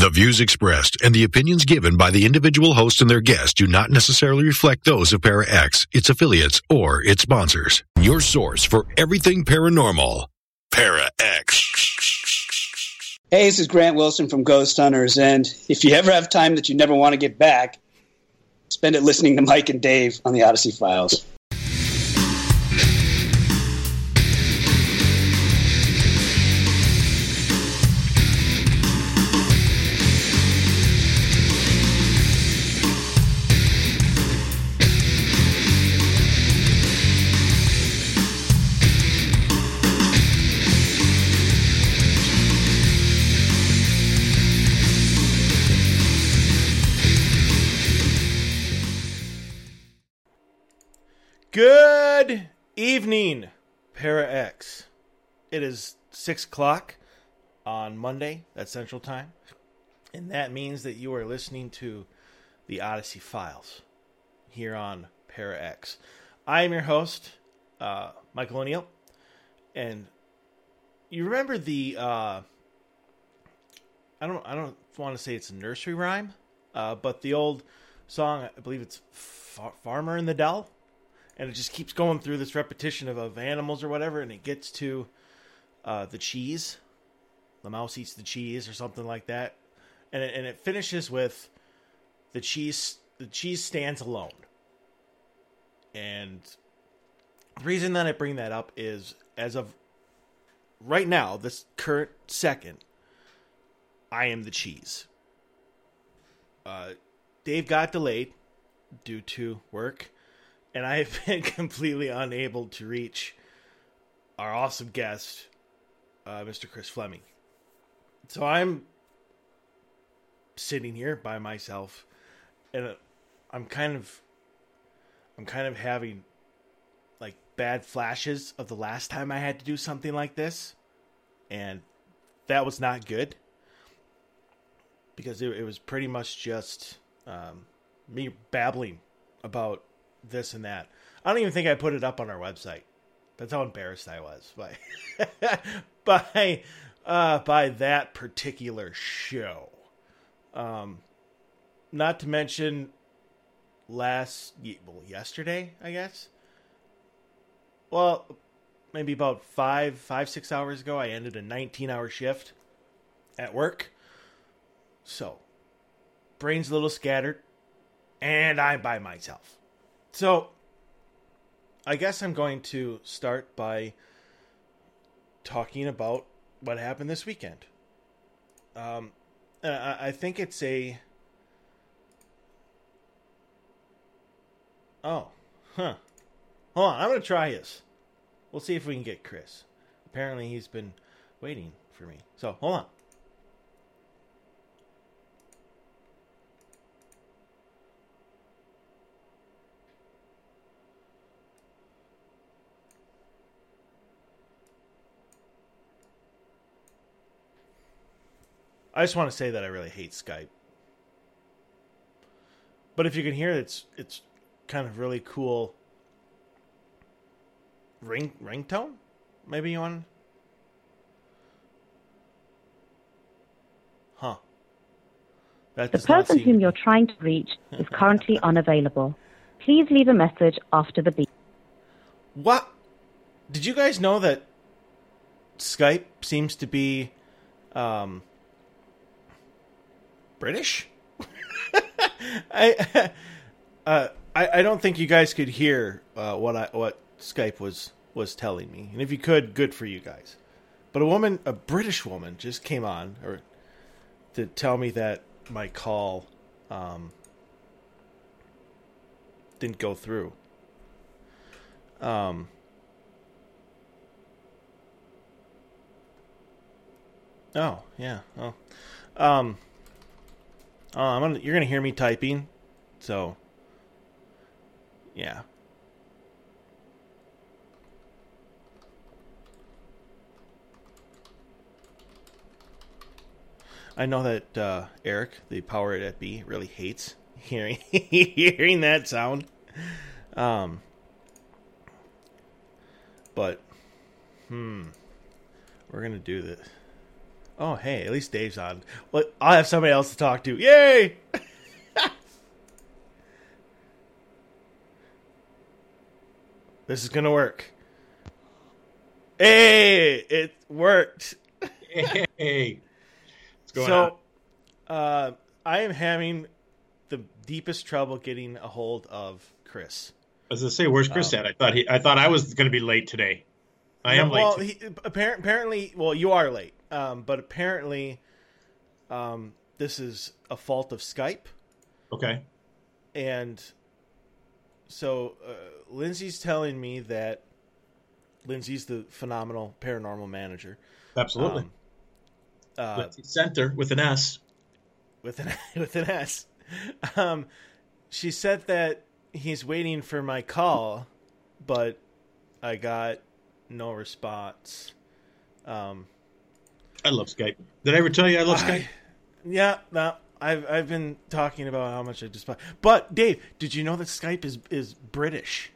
The views expressed and the opinions given by the individual host and their guests do not necessarily reflect those of Para X, its affiliates, or its sponsors. Your source for everything paranormal. Para X. Hey, this is Grant Wilson from Ghost Hunters, and if you ever have time that you never want to get back, spend it listening to Mike and Dave on the Odyssey Files. Good evening, Para X. It is 6 o'clock on Monday at Central Time, and that means that you are listening to the Odyssey Files here on Para X. I am your host, Michael O'Neill, and you remember the I don't want to say it's a nursery rhyme, but the old song, I believe it's Farmer in the Dell. And it just keeps going through this repetition of animals or whatever, and it gets to the cheese. The mouse eats the cheese or something like that. And it finishes with the cheese stands alone. And the reason that I bring that up is, as of right now, this current second, I am the cheese. Dave got delayed due to work. And I have been completely unable to reach our awesome guest, Mr. Chris Fleming. So I'm sitting here by myself, and I'm kind of having like bad flashes of the last time I had to do something like this, and that was not good because it was pretty much just me babbling about this and that. I don't even think I put it up on our website. That's how embarrassed I was by that particular show. Not to mention yesterday, I guess. Well, maybe about 6 hours ago, I ended a 19-hour shift at work. So, brain's a little scattered, and I'm by myself. So, I guess I'm going to start by talking about what happened this weekend. I think it's a... Oh, huh. Hold on, I'm going to try this. We'll see if we can get Chris. Apparently he's been waiting for me. So, hold on. I just want to say that I really hate Skype. But if you can hear it, it's kind of really cool ringtone? Maybe you want... Huh. The person whom you're trying to reach is currently unavailable. Please leave a message after the beep. What? Did you guys know that Skype seems to be... British? I don't think you guys could hear what Skype was telling me, and if you could, good for you guys. But a British woman, just came on to tell me that my call didn't go through. Oh yeah. Oh. You're gonna hear me typing, so yeah. I know that Eric, the Power at B, really hates hearing that sound. But we're gonna do this. Oh, hey, at least Dave's on. Well, I'll have somebody else to talk to. Yay! This is gonna work. Hey, it worked. Hey, what's going on? I am having the deepest trouble getting a hold of Chris. I was gonna say, where's Chris at? I thought I was going to be late today. I am late. Well, apparently, you are late. But apparently, this is a fault of Skype. Okay. And so Lindsay's telling me that Lindsay's the phenomenal paranormal manager. Absolutely. Lindsay Center with an S. With an S. She said that he's waiting for my call, but I got no response. I love Skype. Did I ever tell you I love Skype? Yeah, no. I've been talking about how much I despise. But Dave, did you know that Skype is British?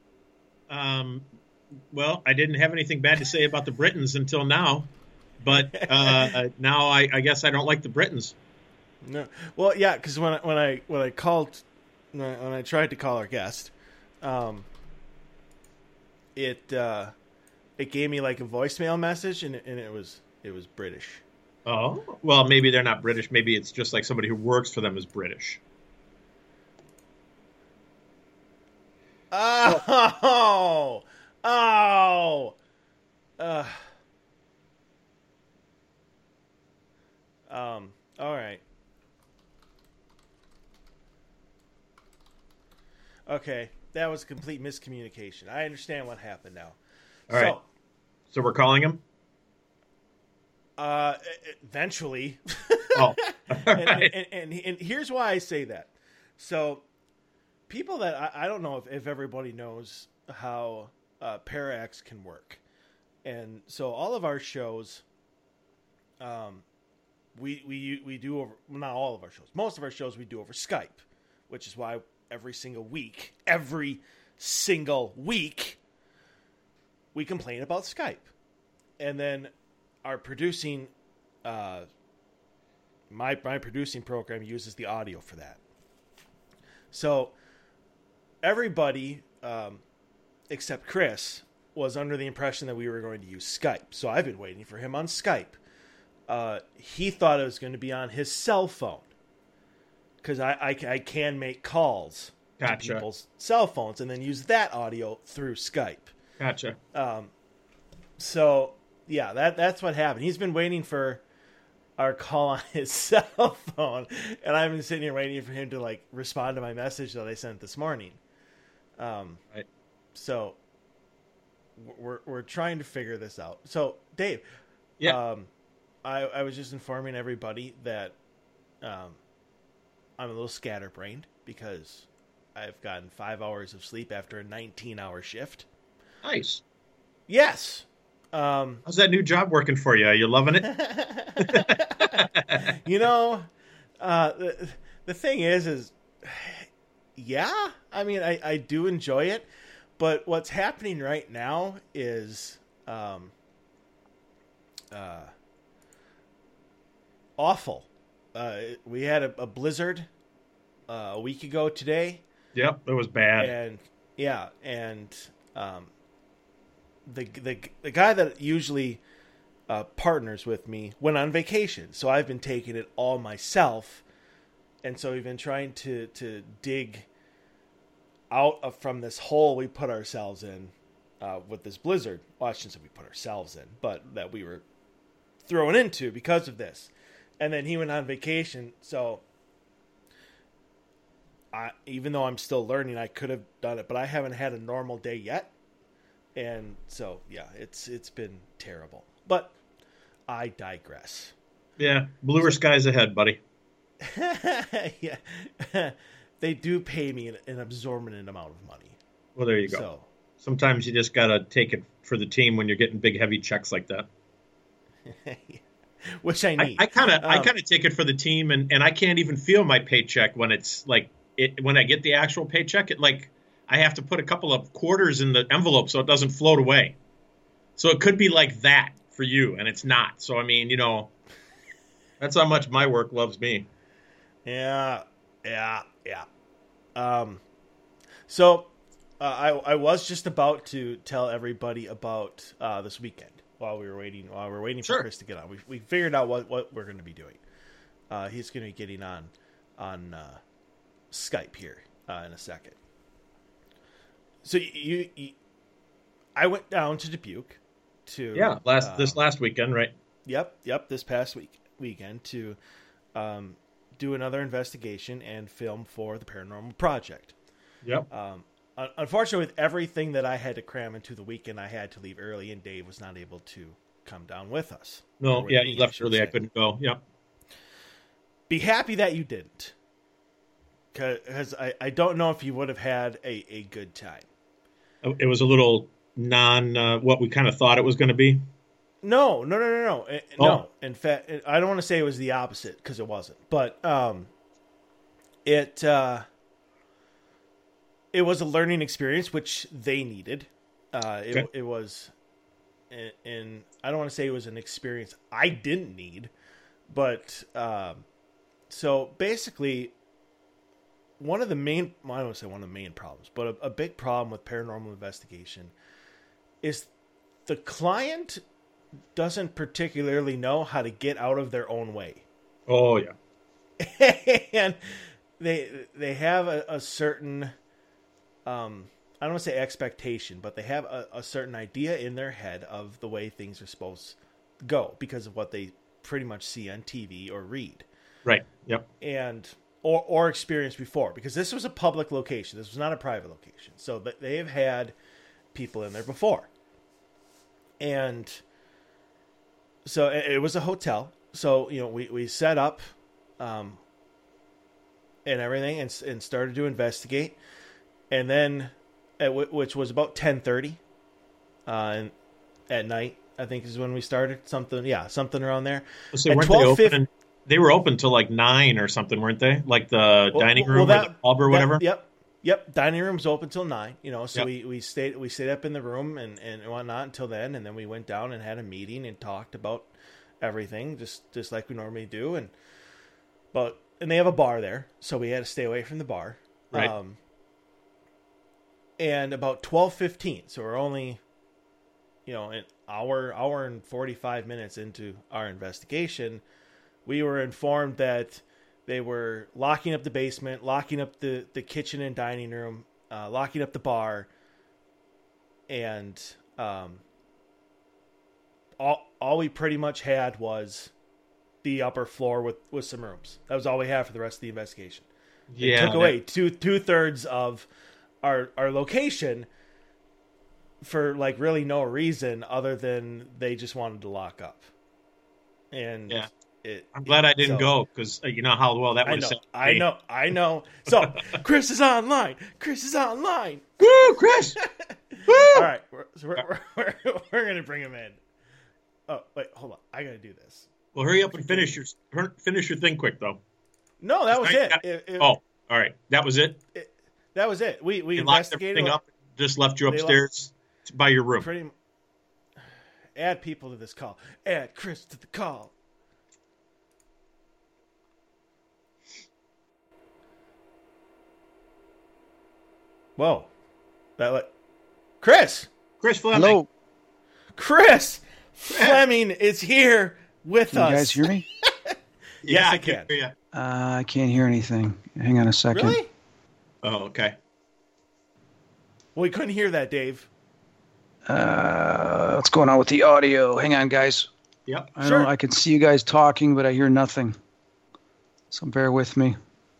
Well, I didn't have anything bad to say about the Britons until now, but now I guess I don't like the Britons. No, well, yeah, because when I tried to call our guest, it gave me like a voicemail message, and it was British. Oh, well, maybe they're not British. Maybe it's just like somebody who works for them is British. Oh. All right. Okay, that was complete miscommunication. I understand what happened now. All right. So we're calling him? Eventually. Oh. Right. and here's why I say that. So people that I don't know if everybody knows how ParaX can work. And so all of our shows, we do over, not all of our shows, most of our shows we do over Skype, which is why every single week, we complain about Skype. And then our producing, my producing program uses the audio for that. So everybody, except Chris, was under the impression that we were going to use Skype. So I've been waiting for him on Skype. He thought it was going to be on his cell phone, because I can make calls to people's cell phones and then use that audio through Skype. Gotcha. So yeah, that's what happened. He's been waiting for our call on his cell phone, and I've been sitting here waiting for him to like respond to my message that I sent this morning. Right. So we're trying to figure this out. So Dave, yeah, I was just informing everybody that I'm a little scatterbrained because I've gotten 5 hours of sleep after a 19-hour shift. Nice. Yes. How's that new job working for you? Are you loving it? You know, the thing is, yeah, I mean, I do enjoy it, but what's happening right now is, awful. We had a blizzard, a week ago today. Yep, it was bad. And yeah, and, the guy that usually partners with me went on vacation, so I've been taking it all myself, and so we've been trying to dig out from this hole we put ourselves in with this blizzard. Well, I shouldn't say we put ourselves in, but that we were thrown into because of this. And then he went on vacation, so even though I'm still learning, I could have done it, but I haven't had a normal day yet. And so, yeah, it's been terrible. But I digress. Yeah, bluer skies ahead, buddy. Yeah. They do pay me an exorbitant amount of money. Well, there you go. So, sometimes you just got to take it for the team when you're getting big, heavy checks like that. Which I need. I kind of take it for the team, and I can't even feel my paycheck when it's like when I get the actual paycheck. It like I have to put a couple of quarters in the envelope so it doesn't float away. So it could be like that for you, and it's not. So I mean, you know, That's how much my work loves me. Yeah. So I was just about to tell everybody about this weekend while we're waiting Sure. for Chris to get on. We figured out what we're going to be doing. He's going to be getting on Skype here in a second. So I went down to Dubuque to this last weekend, right? Yep, this past weekend to do another investigation and film for the Paranormal Project. Yep. Unfortunately, with everything that I had to cram into the weekend, I had to leave early, and Dave was not able to come down with us. No, yeah, he left early. I couldn't go. Yep. Be happy that you didn't, because I don't know if you would have had a good time. It was a little what we kind of thought it was going to be. No. No. In fact, I don't want to say it was the opposite because it wasn't, but it was a learning experience which they needed. It was, and I don't want to say it was an experience I didn't need, but so basically, I don't want to say one of the main problems, but a big problem with paranormal investigation is the client doesn't particularly know how to get out of their own way. Oh yeah. And they have a certain I don't want to say expectation, but they have a certain idea in their head of the way things are supposed to go because of what they pretty much see on TV or read. Right. Yep. And or experienced before, because this was a public location. This was not a private location. So they have had people in there before. And so it was a hotel. So, we set up and everything and started to investigate. And then, which was about 10:30 at night, I think is when we started. Something around there. So weren't they open? They were open till like 9 or something, weren't they? Like the dining room or the pub or whatever? Yep. Dining room's open till 9, so Yep. we stayed up in the room and whatnot until then. And then we went down and had a meeting and talked about everything just like we normally do. And they have a bar there, so we had to stay away from the bar. Right. And about 12:15, so we're only, an hour and 45 minutes into our investigation, we were informed that they were locking up the basement, locking up the kitchen and dining room, locking up the bar, and all we pretty much had was the upper floor with some rooms. That was all we had for the rest of the investigation. Yeah, They took away two-thirds of our location for like really no reason other than they just wanted to lock up. And yeah. I'm glad I didn't go because you know how well that would have. I know. So Chris is online. Woo, Chris! Woo! All right, we're gonna bring him in. Oh wait, hold on. I gotta do this. Well, hurry up and finish your thing quick though. No, that was it. All right, that was it. That was it. We locked investigated everything up. Just left you upstairs by your room. Add people to this call. Add Chris to the call. Whoa. Chris Fleming. Hello. Chris Fleming is here with us. You guys hear me? Yeah, I can hear you. I can't hear anything. Hang on a second. Really? Oh, okay. Well, we couldn't hear that, Dave. What's going on with the audio? Hang on, guys. Yep. I can see you guys talking, but I hear nothing. So bear with me.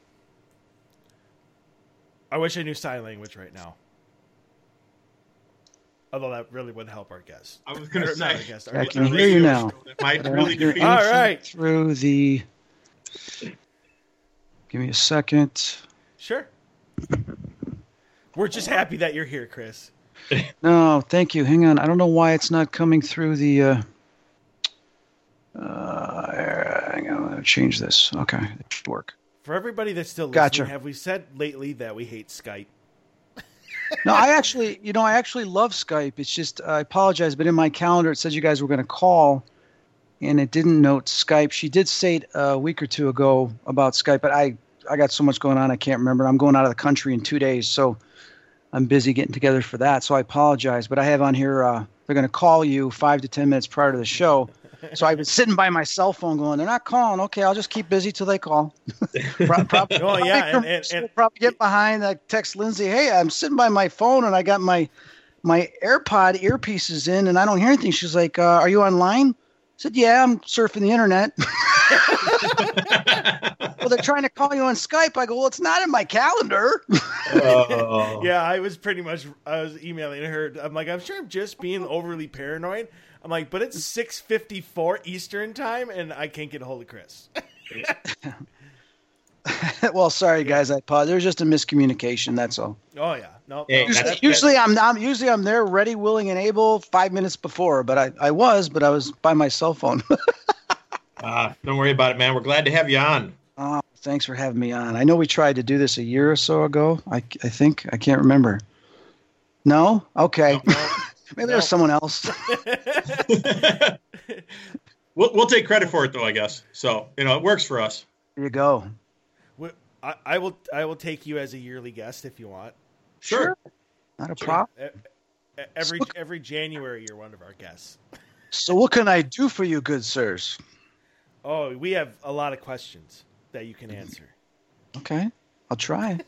I wish I knew sign language right now. Although that really would help our guests. I was going to say. I can hear you now. Might really be all right. Through the... Give me a second. Sure. We're just happy that you're here, Chris. No, thank you. Hang on. I don't know why it's not coming through the... hang on. I'm going to change this. Okay. It should work. For everybody that's still listening, Gotcha. Have we said lately that we hate Skype? No, I actually love Skype. It's just, I apologize, but in my calendar it says you guys were going to call, and it didn't note Skype. She did say it a week or two ago about Skype, but I got so much going on I can't remember. I'm going out of the country in 2 days, so I'm busy getting together for that. So I apologize, but I have on here they're going to call you 5 to 10 minutes prior to the show. So I was sitting by my cell phone going, they're not calling. Okay, I'll just keep busy till they call. Probably, oh, yeah. And probably get behind. I text Lindsay, hey, I'm sitting by my phone and I got my AirPod earpieces in and I don't hear anything. She's like, are you online? I said, yeah, I'm surfing the internet. Well, they're trying to call you on Skype. I go, well, it's not in my calendar. Yeah, I was emailing her. I'm like, I'm sure I'm just being overly paranoid. I'm like, but it's 6:54 Eastern time, and I can't get a hold of Chris. Well, sorry, guys. I apologize. There's just a miscommunication. That's all. Oh yeah, no. Hey, usually I'm there, ready, willing, and able 5 minutes before. But I was by my cell phone. Don't worry about it, man. We're glad to have you on. Thanks for having me on. I know we tried to do this a year or so ago. I think I can't remember. No? Okay. No. Maybe there's someone else. We'll take credit for it, though, I guess. So, it works for us. There you go. I will take you as a yearly guest if you want. Sure. Not a problem. Every January, you're one of our guests. So what can I do for you, good sirs? Oh, we have a lot of questions that you can answer. Okay. I'll try.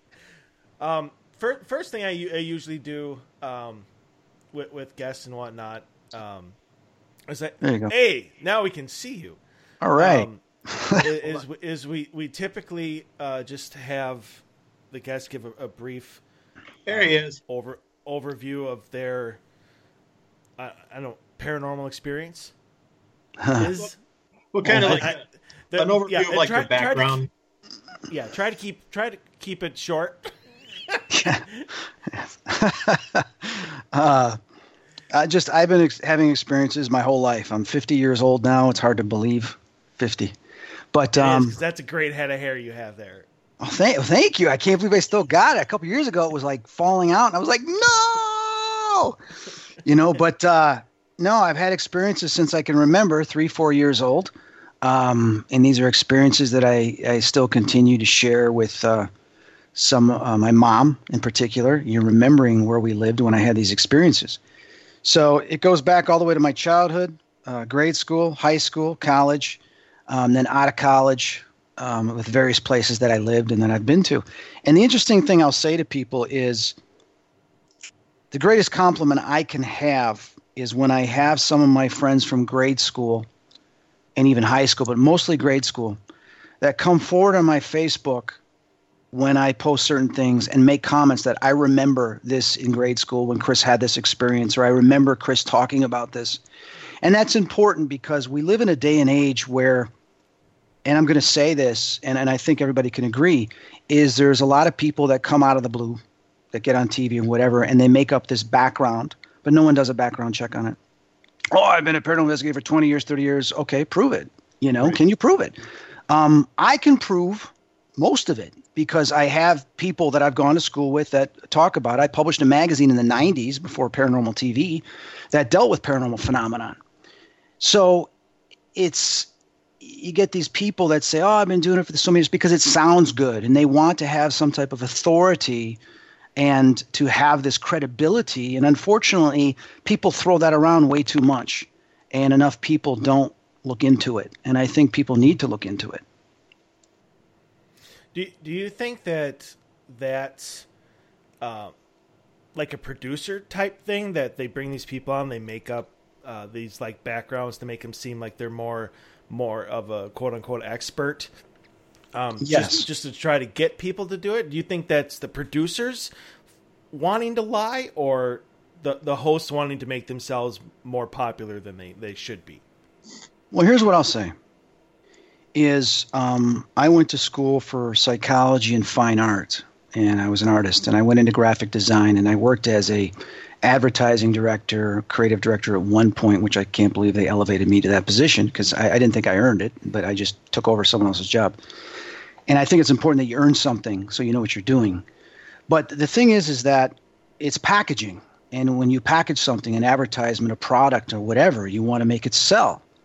First thing I usually do with guests and whatnot is that, there you go. Hey, now we can see you. All right. is we typically just have the guests give a brief there he is overview of their I don't know, paranormal experience. What kind of an overview of the background? Try to keep it short. I've been having experiences my whole life. I'm 50 years old now. It's hard to believe, 50. But that's a great head of hair you have there. Oh, thank you. I can't believe I still got it. A couple years ago, it was like falling out, and I was like, no, But no, I've had experiences since I can remember, 3-4 years old, and these are experiences that I still continue to share with my mom in particular. You're remembering where we lived when I had these experiences. So it goes back all the way to my childhood, grade school, high school, college, then out of college with various places that I lived and that I've been to. And the interesting thing I'll say to people is the greatest compliment I can have is when I have some of my friends from grade school and even high school, but mostly grade school, that come forward on my Facebook when I post certain things and make comments that I remember this in grade school when Chris had this experience, or I remember Chris talking about this. And that's important because we live in a day and age where, and I'm going to say this, and I think everybody can agree, is there's a lot of people that come out of the blue, that get on TV and whatever, and they make up this background, but no one does a background check on it. Oh, I've been a paranormal investigator for 20 years, 30 years. Okay, prove it. Right. Can you prove it? I can prove most of it because I have people that I've gone to school with that talk about it. I published a magazine in the 90s before Paranormal TV that dealt with paranormal phenomenon. So you get these people that say, oh, I've been doing it for so many years because it sounds good, and they want to have some type of authority and to have this credibility. And unfortunately, people throw that around way too much, and enough people don't look into it. And I think people need to look into it. Do you think that's like a producer type thing, that they bring these people on, they make up these like backgrounds to make them seem like they're more of a quote unquote expert? Yes. Just to try to get people to do it. Do you think that's the producers wanting to lie, or the hosts wanting to make themselves more popular than they should be? Well, here's what I'll say. I went to school for psychology and fine art, and I was an artist, and I went into graphic design, and I worked as a advertising director, creative director at one point, which I can't believe they elevated me to that position because I didn't think I earned it, but I just took over someone else's job. And I think it's important that you earn something so you know what you're doing. But the thing is that it's packaging, and when you package something, an advertisement, a product, or whatever, you want to make it sell.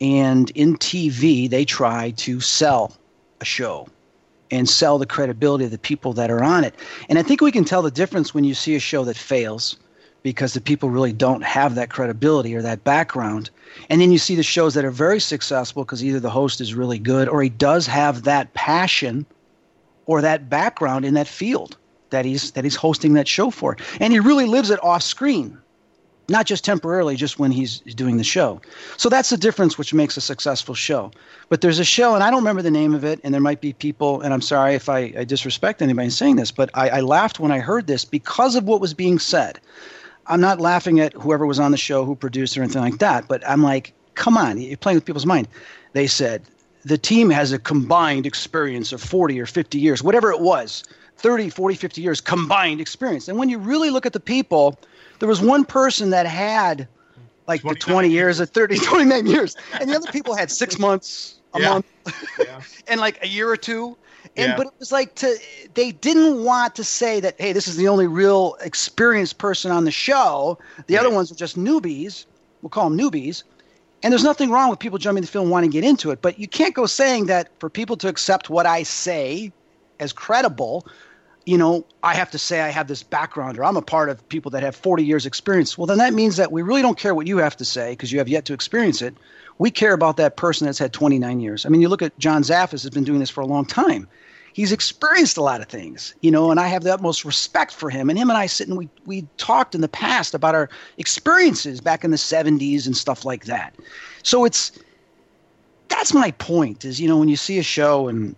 And in TV, they try to sell a show and sell the credibility of the people that are on it. And I think we can tell the difference when you see a show that fails because the people really don't have that credibility or that background. And then you see the shows that are very successful because either the host is really good or he does have that passion or that background in that field that he's hosting that show for. And he really lives it off screen, not just temporarily, just when he's doing the show. So that's the difference which makes a successful show. But there's a show, and I don't remember the name of it, and there might be people, and I'm sorry if I disrespect anybody in saying this, but I laughed when I heard this because of what was being said. I'm not laughing at whoever was on the show, who produced or anything like that, but I'm like, come on, you're playing with people's mind. They said, the team has a combined experience of 40 or 50 years, whatever it was, 30, 40, 50 years combined experience. And when you really look at the people, there was one person that had like the 20 years, or 30, 29 years. And the other people had 6 months, a month, and like a year or two. And but it was like they didn't want to say that, hey, this is the only real experienced person on the show. The other ones are just newbies. We'll call them newbies. And there's nothing wrong with people jumping the field and wanting to get into it. But you can't go saying that for people to accept what I say as credible, I have to say I have this background or I'm a part of people that have 40 years experience. Well, then that means that we really don't care what you have to say because you have yet to experience it. We care about that person that's had 29 years. I mean, you look at John Zaffis has been doing this for a long time. He's experienced a lot of things, and I have the utmost respect for him. And him and I sit and we talked in the past about our experiences back in the 70s and stuff like that. So that's my point is, when you see a show and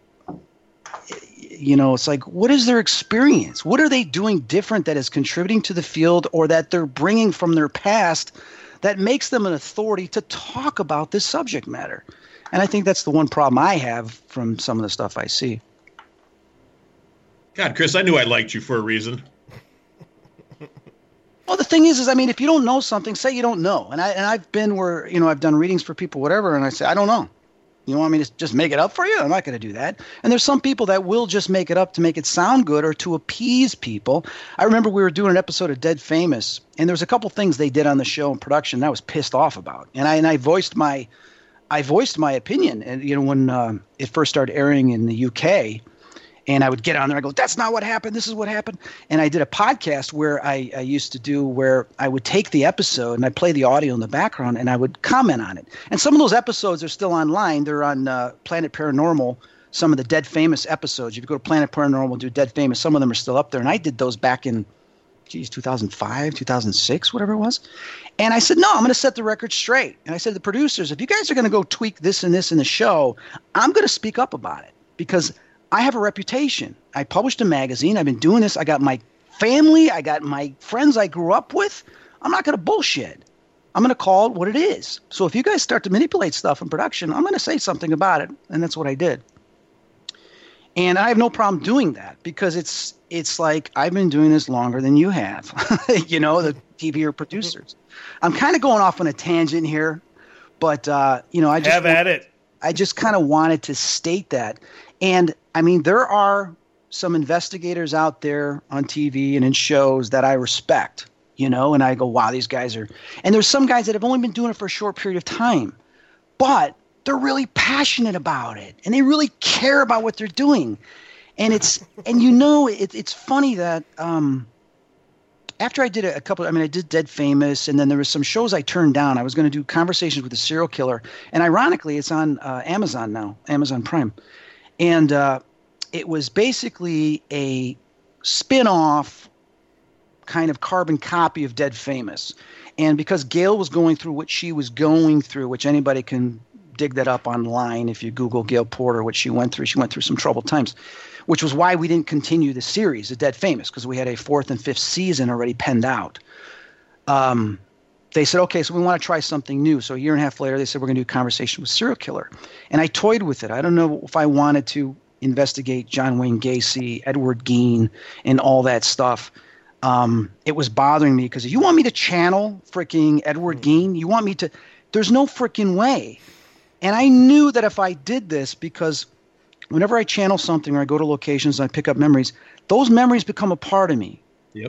it's like, what is their experience? What are they doing different that is contributing to the field or that they're bringing from their past that makes them an authority to talk about this subject matter? And I think that's the one problem I have from some of the stuff I see. God, Chris, I knew I liked you for a reason. Well, the thing is, if you don't know something, say you don't know. And I've been where, I've done readings for people, whatever, and I say, I don't know. You want me to just make it up for you? I'm not going to do that. And there's some people that will just make it up to make it sound good or to appease people. I remember we were doing an episode of Dead Famous, and there was a couple things they did on the show in production that I was pissed off about. And I voiced my opinion. And when it first started airing in the UK, and I would get on there, I go, that's not what happened. This is what happened. And I did a podcast where I used to do where I would take the episode and I play the audio in the background and I would comment on it. And some of those episodes are still online. They're on Planet Paranormal, some of the Dead Famous episodes. If you go to Planet Paranormal, do Dead Famous, some of them are still up there. And I did those back in, 2005, 2006, whatever it was. And I said, no, I'm going to set the record straight. And I said to the producers, if you guys are going to go tweak this and this in the show, I'm going to speak up about it because I have a reputation. I published a magazine. I've been doing this. I got my family. I got my friends I grew up with. I'm not going to bullshit. I'm going to call it what it is. So if you guys start to manipulate stuff in production, I'm going to say something about it. And that's what I did. And I have no problem doing that because it's like I've been doing this longer than you have, the TV or producers. I'm kind of going off on a tangent here, but, I just have at it. I just kind of wanted to state that. And there are some investigators out there on TV and in shows that I respect, and I go, wow, these guys are, and there's some guys that have only been doing it for a short period of time, but they're really passionate about it and they really care about what they're doing. And it's funny that, after I did a couple, I did Dead Famous, and then there was some shows I turned down. I was going to do Conversations with a Serial Killer, and ironically, it's on Amazon now, Amazon Prime. And it was basically a spin-off kind of carbon copy of Dead Famous. And because Gail was going through what she was going through, which anybody can dig that up online if you Google Gail Porter, what she went through some troubled times, which was why we didn't continue the series of Dead Famous because we had a 4th and 5th season already penned out. They said, okay, so we want to try something new. So a year and a half later, they said, we're going to do Conversation with Serial Killer. And I toyed with it. I don't know if I wanted to investigate John Wayne Gacy, Edward Gein, and all that stuff. It was bothering me because if you want me to channel freaking Edward Gein, you want me to – there's no freaking way. And I knew that if I did this, because whenever I channel something or I go to locations and I pick up memories, those memories become a part of me. Yep.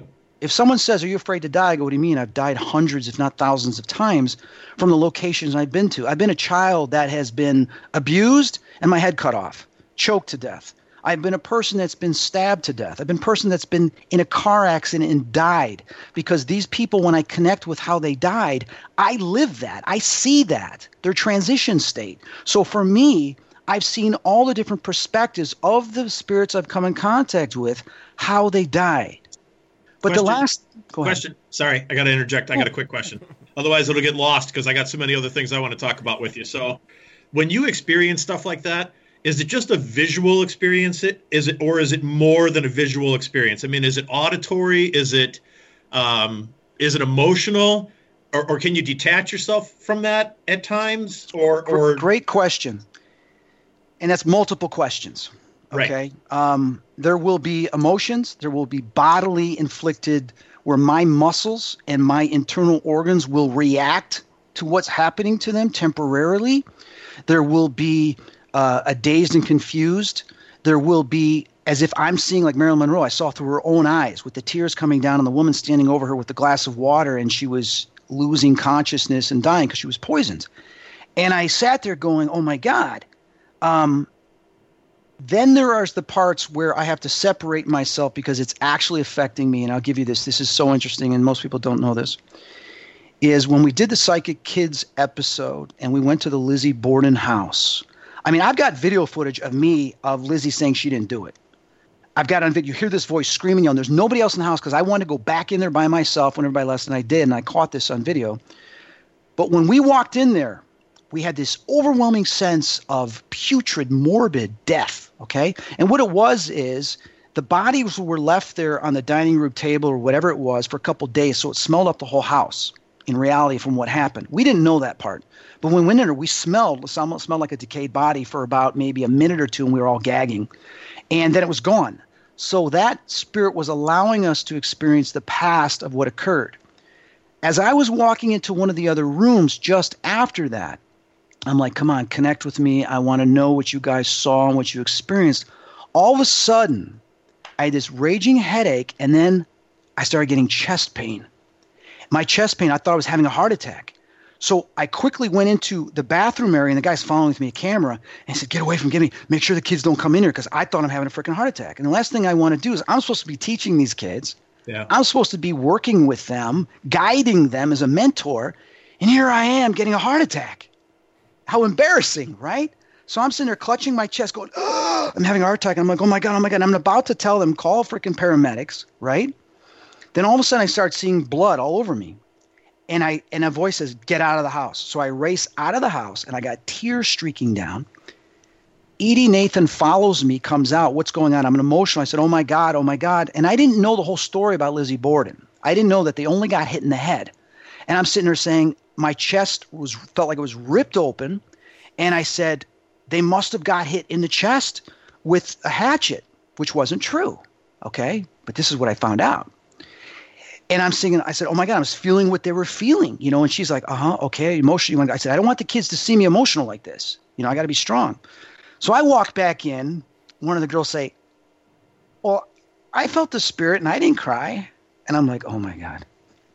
If someone says, "Are you afraid to die?" I go, "What do you mean? I've died hundreds, if not thousands of times from the locations I've been to. I've been a child that has been abused and my head cut off, choked to death. I've been a person that's been stabbed to death. I've been a person that's been in a car accident and died, because these people, when I connect with how they died, I live that. I see that, their transition state. So for me, I've seen all the different perspectives of the spirits I've come in contact with, how they died. But question. Sorry, I got to interject. I got a quick question. Otherwise, it'll get lost because I got so many other things I want to talk about with you. So when you experience stuff like that, is it just a visual experience? Or is it more than a visual experience? I mean, is it auditory? Is it emotional? Or can you detach yourself from that at times? Or Great question. And that's multiple questions. Okay. Right. There will be emotions. There will be bodily inflicted, where my muscles and my internal organs will react to what's happening to them temporarily. There will be a dazed and confused. There will be as if I'm seeing, like Marilyn Monroe, I saw through her own eyes with the tears coming down and the woman standing over her with the glass of water, and she was losing consciousness and dying because she was poisoned. And I sat there going, oh my God. Then there are the parts where I have to separate myself because it's actually affecting me. And I'll give you this. This is so interesting, and most people don't know this. Is when we did the Psychic Kids episode and we went to the Lizzie Borden house. I mean, I've got video footage of Lizzie saying she didn't do it. I've got on video. You hear this voice screaming on. There's nobody else in the house because I wanted to go back in there by myself when everybody left, and I did, and I caught this on video. But when we walked in there, we had this overwhelming sense of putrid, morbid death, okay? And what it was is the bodies were left there on the dining room table or whatever it was for a couple of days, so it smelled up the whole house in reality from what happened. We didn't know that part. But when we went in there, we smelled like a decayed body for about maybe a minute or two, and we were all gagging. And then it was gone. So that spirit was allowing us to experience the past of what occurred. As I was walking into one of the other rooms just after that, I'm like, come on, connect with me. I want to know what you guys saw and what you experienced. All of a sudden, I had this raging headache, and then I started getting chest pain. My chest pain, I thought I was having a heart attack. So I quickly went into the bathroom area, and the guy's following with me a camera, and he said, get away from me. Make sure the kids don't come in here, because I thought I'm having a freaking heart attack. And the last thing I want to do is I'm supposed to be teaching these kids. Yeah. I'm supposed to be working with them, guiding them as a mentor, and here I am getting a heart attack. How embarrassing, right? So I'm sitting there clutching my chest going, oh, I'm having a heart attack. I'm like, oh my God. And I'm about to tell them, call freaking paramedics, right? Then all of a sudden I start seeing blood all over me. And a voice says, get out of the house. So I race out of the house, and I got tears streaking down. Edie Nathan follows me, comes out. What's going on? I'm emotional. I said, oh my God. And I didn't know the whole story about Lizzie Borden. I didn't know that they only got hit in the head. And I'm sitting there saying, my chest felt like it was ripped open. And I said, they must have got hit in the chest with a hatchet, which wasn't true. Okay. But this is what I found out. And I'm singing, I said, oh my God, I was feeling what they were feeling, and she's like, okay, emotional. I said, I don't want the kids to see me emotional like this. I got to be strong. So I walked back in. One of the girls say, well, I felt the spirit and I didn't cry. And I'm like, oh my God.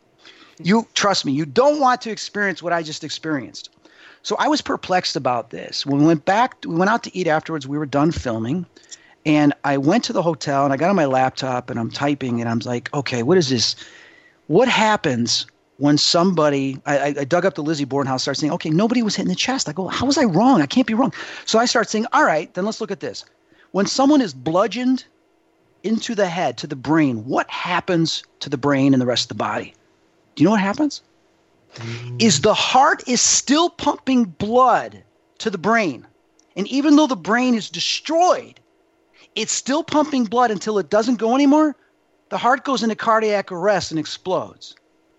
You trust me, you don't want to experience what I just experienced. So I was perplexed about this. When we went out to eat afterwards. We were done filming. And I went to the hotel and I got on my laptop and I'm typing and I'm like, okay, what is this? What happens when somebody, I dug up the Lizzie Borden house, started saying, okay, nobody was hit in the chest. I go, how was I wrong? I can't be wrong. So I start saying, all right, then let's look at this. When someone is bludgeoned into the head, to the brain, what happens to the brain and the rest of the body? Do you know what happens? Is the heart is still pumping blood to the brain. And even though the brain is destroyed, it's still pumping blood until it doesn't go anymore. The heart goes into cardiac arrest and explodes.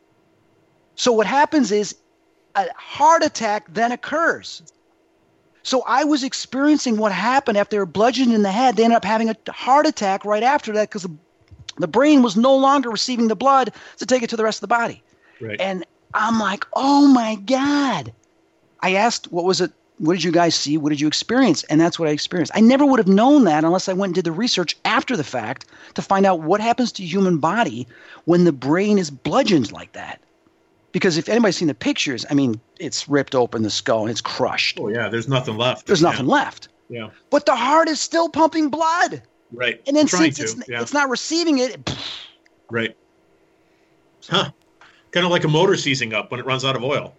So what happens is a heart attack then occurs. So I was experiencing what happened after they were bludgeoned in the head. They ended up having a heart attack right after that because the brain was no longer receiving the blood to take it to the rest of the body. Right. And I'm like, oh my God. I asked, what was it? what did you guys see? What did you experience? And that's what I experienced. I never would have known that unless I went and did the research after the fact to find out what happens to the human body when the brain is bludgeoned like that. Because if anybody's seen the pictures, I mean, it's ripped open, the skull, and it's crushed. Oh, yeah, there's nothing left. There's nothing left. Yeah. But the heart is still pumping blood. Right. And then since it's not receiving it. Right. Huh. Kind of like a motor seizing up when it runs out of oil.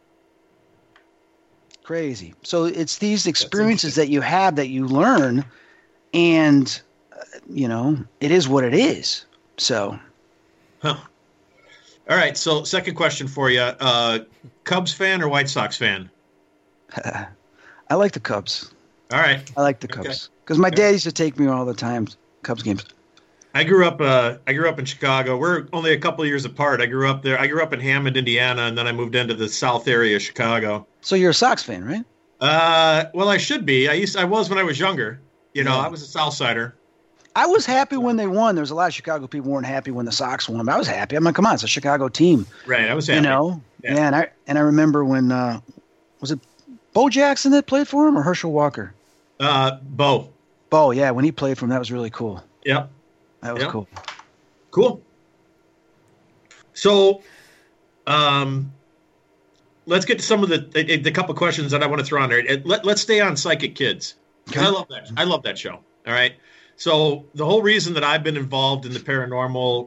Crazy. So it's these experiences that you have that you learn, and, it is what it is. So. Huh. All right. So second question for you. Cubs fan or White Sox fan? I like the Cubs. All right. I like the Cubs. Because my dad used to take me all the time, Cubs games. I grew up in Chicago. We're only a couple of years apart. I grew up there. I grew up in Hammond, Indiana, and then I moved into the south area of Chicago. So you're a Sox fan, right? Well, I should be. I was when I was younger. I was a South Sider. I was happy when they won. There was a lot of Chicago people who weren't happy when the Sox won, but I was happy. I mean, come on, it's a Chicago team. Right, I was happy. Yeah, and I remember when was it Bo Jackson that played for him or Herschel Walker? Bo. Bo, yeah, when he played for him, that was really cool. Yep. That was cool. Cool. So, let's get to some of the couple questions that I want to throw on there. Let's stay on Psychic Kids, because I love that. I love that show. All right. So the whole reason that I've been involved in the paranormal,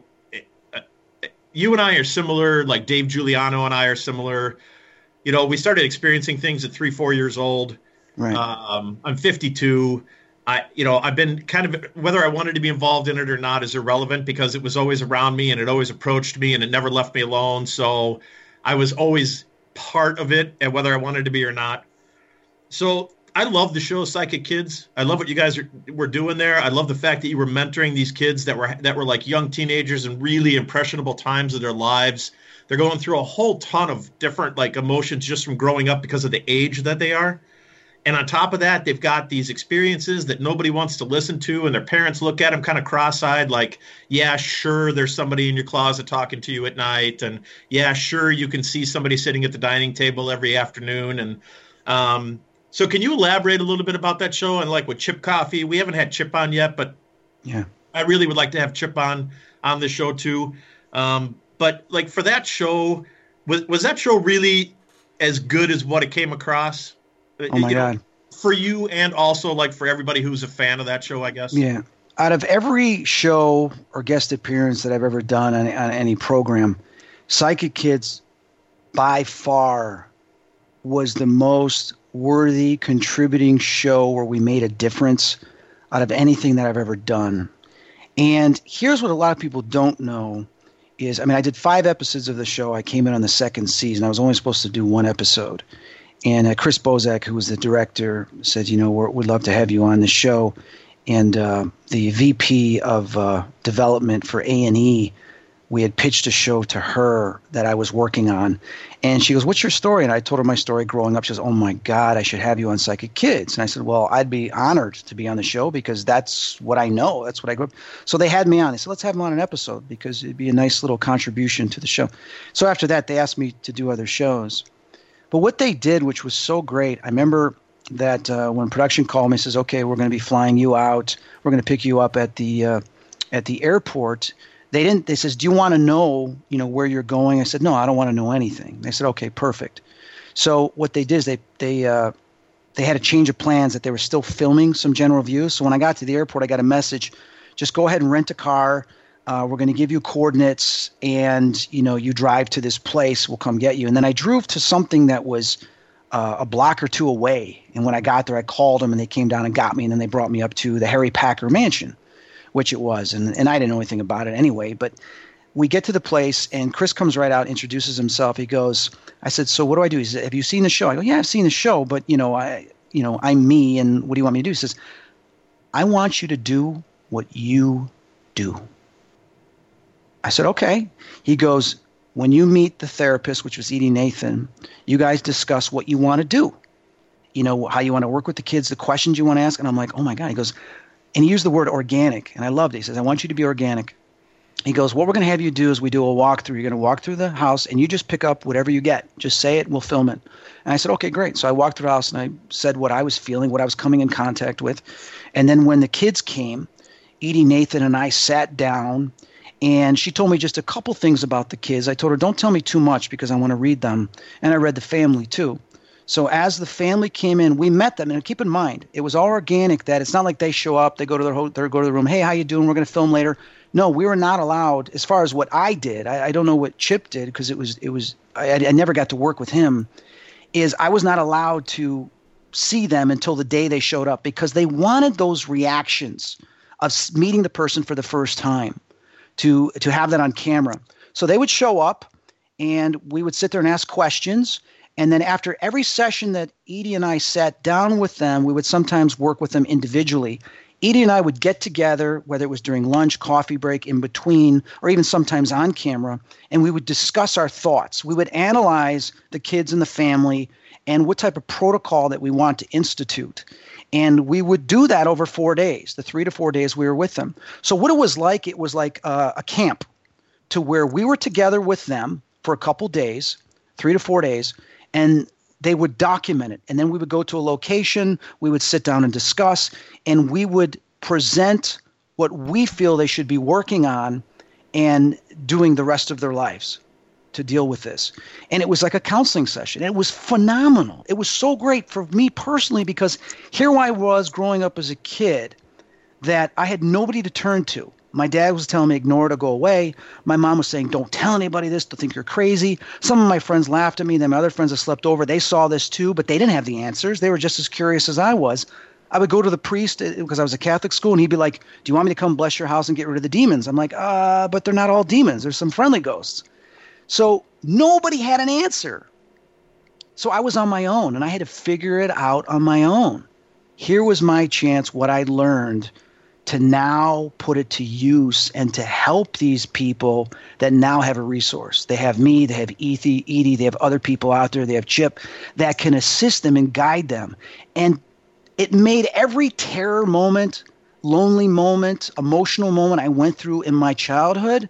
you and I are similar. Like Dave Giuliano and I are similar. We started experiencing things at 3-4 years old. Right. I'm 52. I've been kind of, whether I wanted to be involved in it or not is irrelevant, because it was always around me and it always approached me and it never left me alone. So I was always part of it, and whether I wanted to be or not. So I love the show Psychic Kids. I love what you guys were doing there. I love the fact that you were mentoring these kids that were like young teenagers and really impressionable times of their lives. They're going through a whole ton of different like emotions just from growing up because of the age that they are. And on top of that, they've got these experiences that nobody wants to listen to, and their parents look at them kind of cross-eyed like, yeah, sure, there's somebody in your closet talking to you at night, and yeah, sure, you can see somebody sitting at the dining table every afternoon. And so can you elaborate a little bit about that show? And like with Chip Coffey, we haven't had Chip on yet, but yeah, I really would like to have Chip on the show too. But like for that show, was that show really as good as what it came across? Oh my God. For you, and also like for everybody who's a fan of that show, I guess. Yeah. Out of every show or guest appearance that I've ever done on any program, Psychic Kids by far was the most worthy contributing show where we made a difference out of anything that I've ever done. And here's what a lot of people don't know is, I did 5 episodes of the show. I came in on the second season. I was only supposed to do 1 episode. And Chris Bozak, who was the director, said, we'd love to have you on the show. And the VP of development for A&E, we had pitched a show to her that I was working on. And she goes, what's your story? And I told her my story growing up. She goes, oh, my God, I should have you on Psychic Kids. And I said, well, I'd be honored to be on the show because that's what I know. That's what I grew up. So they had me on. They said, let's have him on an episode because it'd be a nice little contribution to the show. So after that, they asked me to do other shows. But what they did, which was so great, I remember that when production called me, says, okay, we're going to be flying you out. We're going to pick you up at the airport. They says, do you want to know, where you're going? I said, no, I don't want to know anything. They said, okay, perfect. So what they did is they had a change of plans that they were still filming some general views. So when I got to the airport, I got a message, just go ahead and rent a car. We're going to give you coordinates and, you drive to this place. We'll come get you. And then I drove to something that was a block or 2 away. And when I got there, I called them and they came down and got me. And then they brought me up to the Harry Packer mansion, which it was. And I didn't know anything about it anyway. But we get to the place and Chris comes right out, introduces himself. He goes, I said, so what do I do? He said, have you seen the show? I go, yeah, I've seen the show, but I'm me. And what do you want me to do? He says, I want you to do what you do. I said, okay. He goes, when you meet the therapist, which was Edie Nathan, you guys discuss what you want to do. How you want to work with the kids, the questions you want to ask. And I'm like, oh my God. He goes, and he used the word organic. And I loved it. He says, I want you to be organic. He goes, what we're going to have you do is we do a walkthrough. You're going to walk through the house, and you just pick up whatever you get. Just say it, and we'll film it. And I said, okay, great. So I walked through the house, and I said what I was feeling, what I was coming in contact with. And then when the kids came, Edie, Nathan, and I sat down, and she told me just a couple things about the kids. I told her, don't tell me too much because I want to read them. And I read the family, too. So as the family came in, we met them. And keep in mind, it was all organic, that it's not like they show up, they go to their go to the room, hey, how you doing? We're going to film later. No, we were not allowed, as far as what I did. I don't know what Chip did because I never got to work with him, is I was not allowed to see them until the day they showed up because they wanted those reactions of meeting the person for the first time to have that on camera. So they would show up and we would sit there and ask questions. And then after every session that Edie and I sat down with them, we would sometimes work with them individually. Edie and I would get together, whether it was during lunch, coffee break, in between, or even sometimes on camera, and we would discuss our thoughts. We would analyze the kids and the family and what type of protocol that we want to institute. And we would do that over 4 days, the 3 to 4 days we were with them. So what it was like a camp to where we were together with them for a couple days, 3 to 4 days, and they would document it. And then we would go to a location, we would sit down and discuss, and we would present what we feel they should be working on and doing the rest of their lives to deal with this. And it was like a counseling session. It was phenomenal. It was so great for me personally because here I was growing up as a kid that I had nobody to turn to. My dad was telling me ignore it or go away. My mom was saying, don't tell anybody this. They'll think you're crazy. Some of my friends laughed at me. Then my other friends that slept over, they saw this too, but they didn't have the answers. They were just as curious as I was. I would go to the priest because I was a Catholic school, and he'd be like, do you want me to come bless your house and get rid of the demons? I'm like, but they're not all demons. There's some friendly ghosts. So nobody had an answer. So I was on my own, and I had to figure it out on my own. Here was my chance, what I learned, to now put it to use and to help these people that now have a resource. They have me, they have Edie, they have other people out there, they have Chip that can assist them and guide them. And it made every terror moment, lonely moment, emotional moment I went through in my childhood,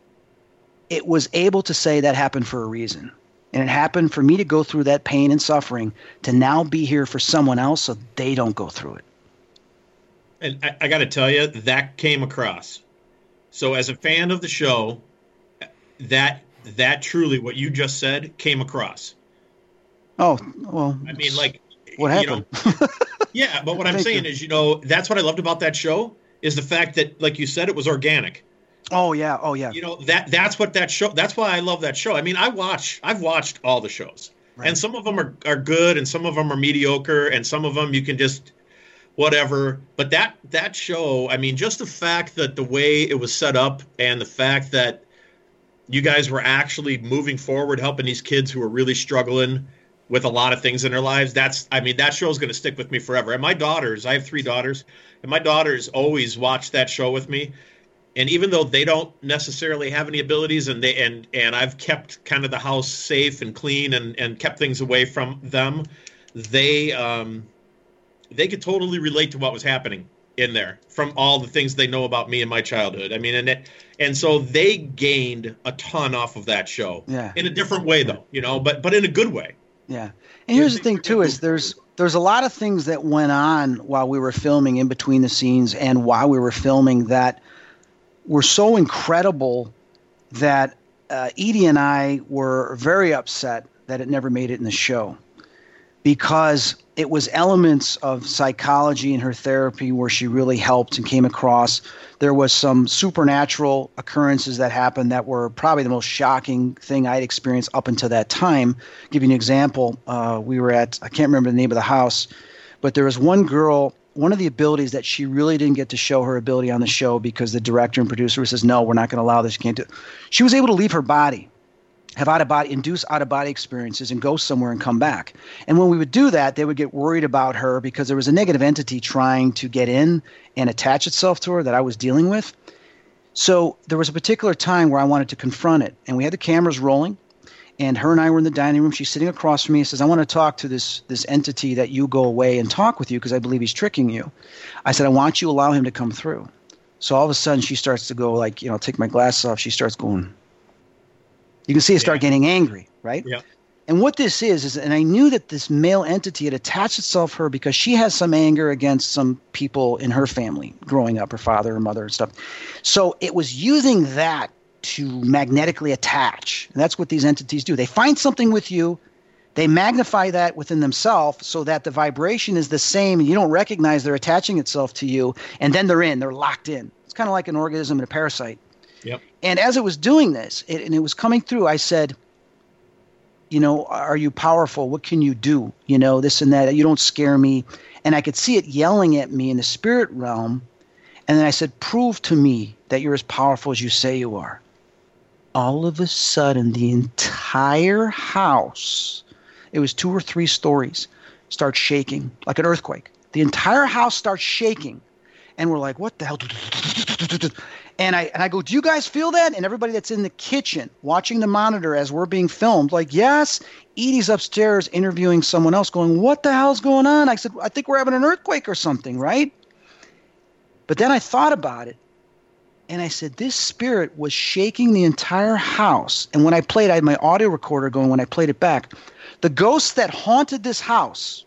it was able to say that happened for a reason. And it happened for me to go through that pain and suffering to now be here for someone else so they don't go through it. And I got to tell you, that came across. So as a fan of the show, that truly what you just said came across. Oh, well. I mean, like, what happened? Yeah, but what I'm saying is, that's what I loved about that show is the fact that, like you said, it was organic. Oh yeah. That's what that show. That's why I love that show. I mean, I've watched all the shows, right. And some of them are good, and some of them are mediocre, and some of them you can just whatever. But that show, I mean, just the fact that the way it was set up, and the fact that you guys were actually moving forward, helping these kids who are really struggling with a lot of things in their lives. That show is going to stick with me forever. And my daughters, I have 3 daughters, and my daughters always watch that show with me. And even though they don't necessarily have any abilities, and I've kept kind of the house safe and clean and kept things away from them, they could totally relate to what was happening in there from all the things they know about me and my childhood. I mean, and so they gained a ton off of that show. Yeah. In a different way, though, but in a good way. Yeah. And here's the thing too, is there's a lot of things that went on while we were filming, in between the scenes and while we were filming, that were so incredible that Edie and I were very upset that it never made it in the show, because it was elements of psychology in her therapy where she really helped and came across. There was some supernatural occurrences that happened that were probably the most shocking thing I'd experienced up until that time. I'll give you an example. We were at, I can't remember the name of the house, but there was one girl, one of the abilities that she really didn't get to show her ability on the show because the director and producer says, no, we're not going to allow this. You can't do it. She was able to leave her body, have induce out-of-body experiences and go somewhere and come back. And when we would do that, they would get worried about her because there was a negative entity trying to get in and attach itself to her that I was dealing with. So there was a particular time where I wanted to confront it, and we had the cameras rolling, and her and I were in the dining room. She's sitting across from me and says, I want to talk to this entity that you go away and talk with you because I believe he's tricking you. I said, I want you to allow him to come through. So all of a sudden she starts to go like, take my glasses off. She starts going. You can see it start getting angry, right? Yeah. And what this is, and I knew that this male entity had attached itself to her because she has some anger against some people in her family growing up, her father, her mother, and stuff. So it was using that to magnetically attach. And that's what these entities do. They find something with you, they magnify that within themselves so that the vibration is the same and you don't recognize they're attaching itself to you, and then they're locked in. It's kind of like an organism and a parasite. Yep. And as it was doing this, and it was coming through, I said, are you powerful? What can you do? This and that. You don't scare me. And I could see it yelling at me in the spirit realm. And then I said, prove to me that you're as powerful as you say you are. All of a sudden, the entire house, it was 2 or 3 stories, starts shaking like an earthquake. The entire house starts shaking. And we're like, what the hell? And I go, do you guys feel that? And everybody that's in the kitchen watching the monitor as we're being filmed, like, yes. Edie's upstairs interviewing someone else going, what the hell's going on? I said, I think we're having an earthquake or something, right? But then I thought about it. And I said, this spirit was shaking the entire house. And when I played, I had my audio recorder going when I played it back. The ghosts that haunted this house,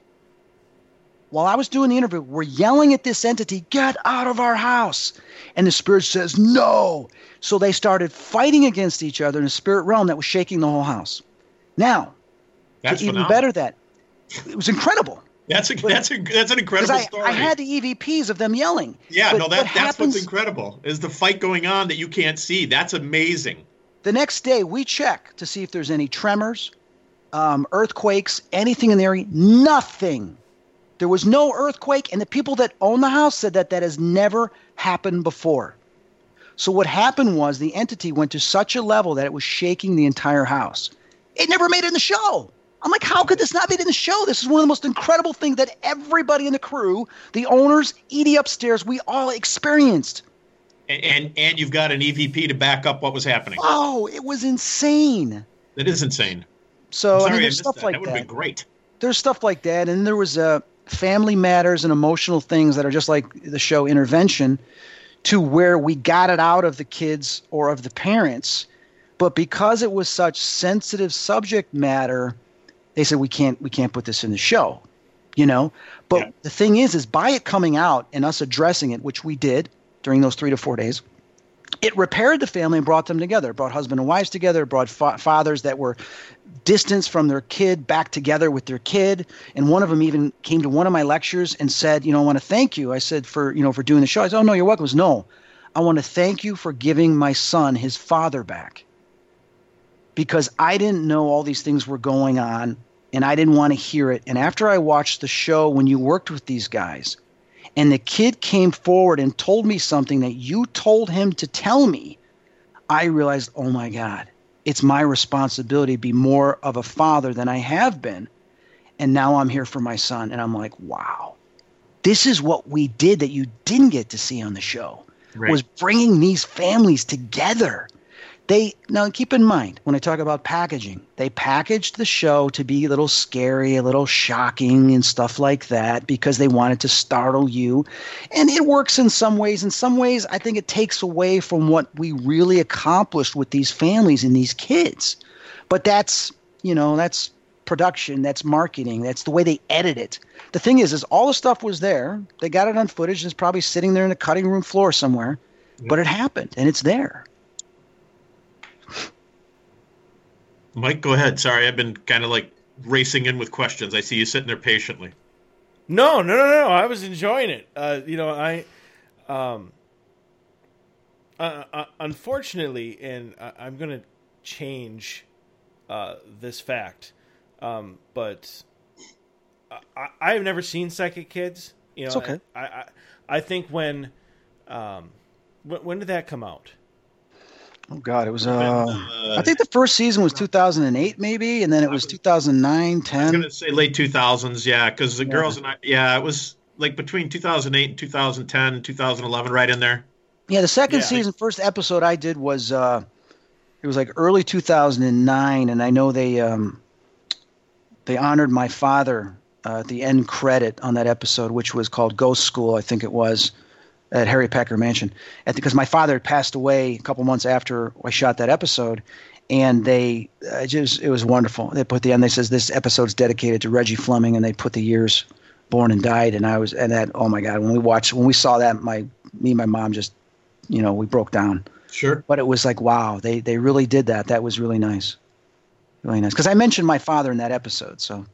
while I was doing the interview, were yelling at this entity, get out of our house. And the spirit says, no. So they started fighting against each other in the spirit realm that was shaking the whole house. Now, that's even better that, it was incredible. That's an incredible story. I had the EVPs of them yelling. Yeah, that's what's incredible, is the fight going on that you can't see. That's amazing. The next day, we check to see if there's any tremors, earthquakes, anything in the area. Nothing. There was no earthquake, and the people that own the house said that has never happened before. So what happened was the entity went to such a level that it was shaking the entire house. It never made it in the show. I'm like, how could this not be in the show? This is one of the most incredible things that everybody in the crew, the owners, Edie upstairs, we all experienced. And you've got an EVP to back up what was happening. Oh, it was insane. That is insane. So there's stuff like that. That would have been great. There's stuff like that, and there was family matters and emotional things that are just like the show Intervention, to where we got it out of the kids or of the parents, but because it was such sensitive subject matter, they said we can't put this in the show, But the thing is by it coming out and us addressing it, which we did during those 3 to 4 days, it repaired the family and brought them together. It brought husband and wives together. It brought fathers that were distanced from their kid back together with their kid. And one of them even came to one of my lectures and said, I want to thank you. I said, for doing the show. I said, oh, no, you're welcome. He goes, no, I want to thank you for giving my son his father back. Because I didn't know all these things were going on, and I didn't want to hear it. And after I watched the show when you worked with these guys, and the kid came forward and told me something that you told him to tell me, I realized, oh my God, it's my responsibility to be more of a father than I have been. And now I'm here for my son. And I'm like, wow, this is what we did that you didn't get to see on the show, was bringing these families together. Now keep in mind, when I talk about packaging, they packaged the show to be a little scary, a little shocking and stuff like that because they wanted to startle you. And it works in some ways. In some ways, I think it takes away from what we really accomplished with these families and these kids. But that's production, that's marketing, that's the way they edit it. The thing is all the stuff was there. They got it on footage and it's probably sitting there in the cutting room floor somewhere. But it happened and it's there. Mike, go ahead. Sorry, I've been kind of like racing in with questions. I see you sitting there patiently. No. I was enjoying it. Unfortunately, and I'm going to change this fact, but I've never seen Psychic Kids. It's okay. I think when did that come out? Oh God, it was. I think the first season was 2008, maybe, and then it was 2009, 10. I was going to say late 2000s, yeah, because the girls and I, it was like between 2008 and 2010, 2011, right in there. Yeah, the second season, first episode I did was it was like early 2009, and I know they honored my father at the end credit on that episode, which was called Ghost School, I think it was. at Harry Packer Mansion, because my father had passed away a couple months after I shot that episode, and it was wonderful. They put the end. They says this episode's dedicated to Reggie Fleming, and they put the years born and died, and oh my God, when we saw that, me and my mom just, we broke down. Sure. But it was like, wow, they really did that. That was really nice. Really nice. Because I mentioned my father in that episode, so.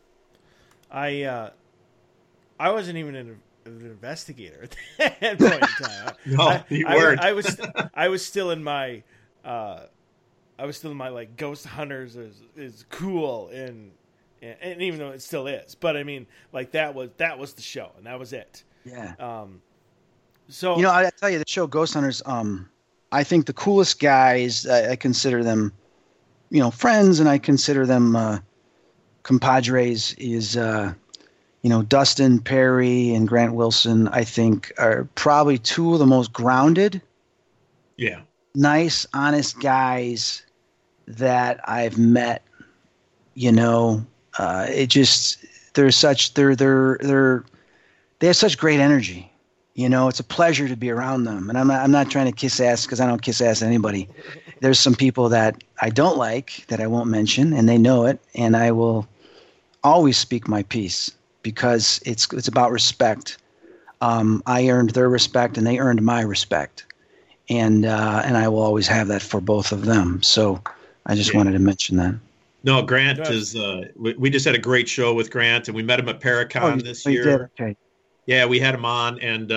I wasn't even an investigator at that point in time. No, you weren't. I was still in my like Ghost Hunters is cool and even though it still is, but I mean, like that was the show and that was it. Yeah. So I tell you, the show Ghost Hunters. I think the coolest guys. I consider them, friends, and I consider them compadres. Is Dustin Perry and Grant Wilson. I think are probably two of the most grounded, nice, honest guys that I've met. They have such great energy. It's a pleasure to be around them. And I'm not trying to kiss ass because I don't kiss ass at anybody. There's some people that I don't like that I won't mention, and they know it. And I will always speak my piece because it's about respect. I earned their respect, and they earned my respect. And I will always have that for both of them. So I just wanted to mention that. No, Grant is. We just had a great show with Grant, and we met him at Paracon this year. Did? Okay. Yeah, we had him on, and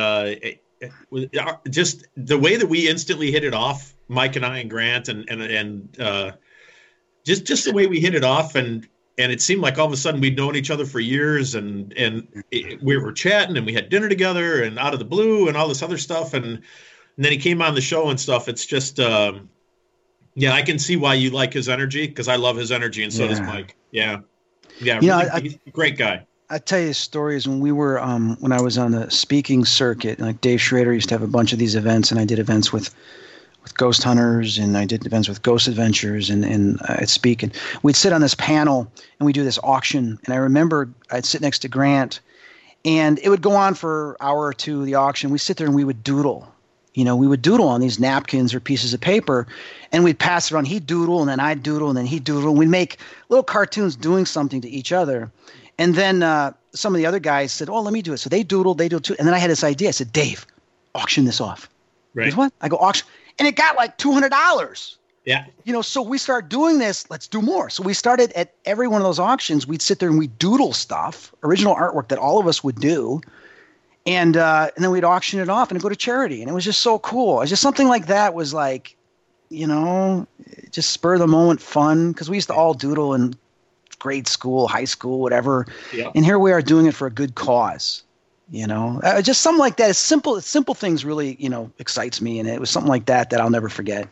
just the way that we instantly hit it off, Mike and I and Grant, and just the way we hit it off, and it seemed like all of a sudden we'd known each other for years, and we were chatting, and we had dinner together, and out of the blue, and all this other stuff, and then he came on the show and stuff. It's just, I can see why you like his energy, because I love his energy, and so does Mike. Yeah, really, he's a great guy. I tell you stories when we were when I was on the speaking circuit. Like Dave Schrader used to have a bunch of these events, and I did events with Ghost Hunters, and I did events with Ghost Adventures, and I'd speak, and we'd sit on this panel, and we'd do this auction. And I remember I'd sit next to Grant, and it would go on for an hour or two. The auction, we sit there and we would doodle. We would doodle on these napkins or pieces of paper, and we'd pass it around. He'd doodle, and then I'd doodle, and then he'd doodle. And we'd make little cartoons doing something to each other. And then some of the other guys said, "Oh, let me do it." So they doodled too. And then I had this idea. I said, "Dave, auction this off." Right. He goes, "What?" I go, "Auction." And it got like $200. Yeah. So we started doing this. Let's do more. So we started at every one of those auctions. We'd sit there and we'd doodle stuff, original artwork that all of us would do. And then we'd auction it off and it'd go to charity. And it was just so cool. It was just something like that was like, just spur of the moment fun. Because we used to all doodle in grade school, high school, whatever. Yeah. And here we are doing it for a good cause. Just something like that. It's simple things really, excites me. And it was something like that I'll never forget.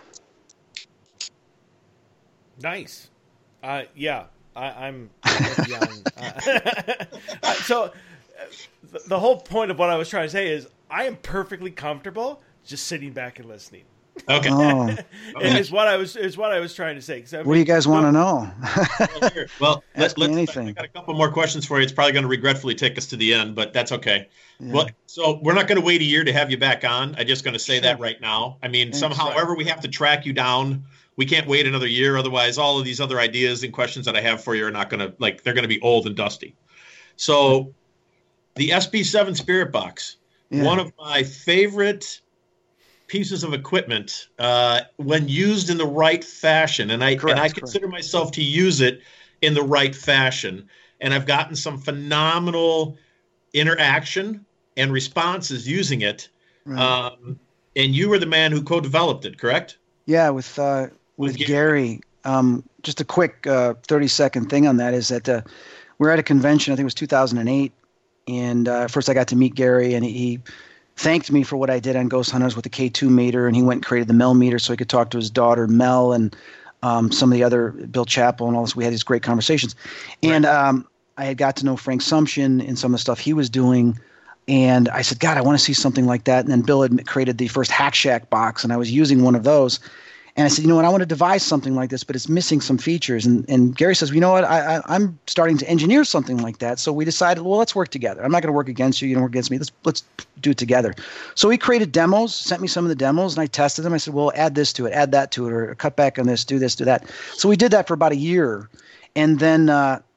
Nice. I'm young. So the whole point of what I was trying to say is I am perfectly comfortable just sitting back and listening. Okay. Oh. Is what I was trying to say. What do you guys want to know? Well, Ask me anything. I got a couple more questions for you. It's probably going to regretfully take us to the end, but that's okay. Yeah. Well, so we're not going to wait a year to have you back on. I'm just going to say that right now. I mean, however we have to track you down, we can't wait another year. Otherwise, all of these other ideas and questions that I have for you are not going to, they're going to be old and dusty. So the SB7 Spirit Box, one of my favorite pieces of equipment when used in the right fashion. And I consider myself to use it in the right fashion. And I've gotten some phenomenal interaction and responses using it. Right. And you were the man who co-developed it, correct? Yeah, with Gary. Just a quick 30-second thing on that is that we're at a convention, I think it was 2008. And first I got to meet Gary, and he thanked me for what I did on Ghost Hunters with the K2 meter, and he went and created the Mel meter so he could talk to his daughter Mel and some of the other, Bill Chappell and all this. We had these great conversations. And I had got to know Frank Sumption and some of the stuff he was doing, and I said, God, I want to see something like that. And then Bill had created the first Hack Shack box, and I was using one of those. And I said, you know what, I want to devise something like this, but it's missing some features. And Gary says, well, you know what, I'm starting to engineer something like that. So we decided, well, let's work together. I'm not going to work against you. You don't work against me. Let's do it together. So he created demos, sent me some of the demos, and I tested them. I said, well, add this to it, add that to it, or cut back on this, do that. So we did that for about a year. And then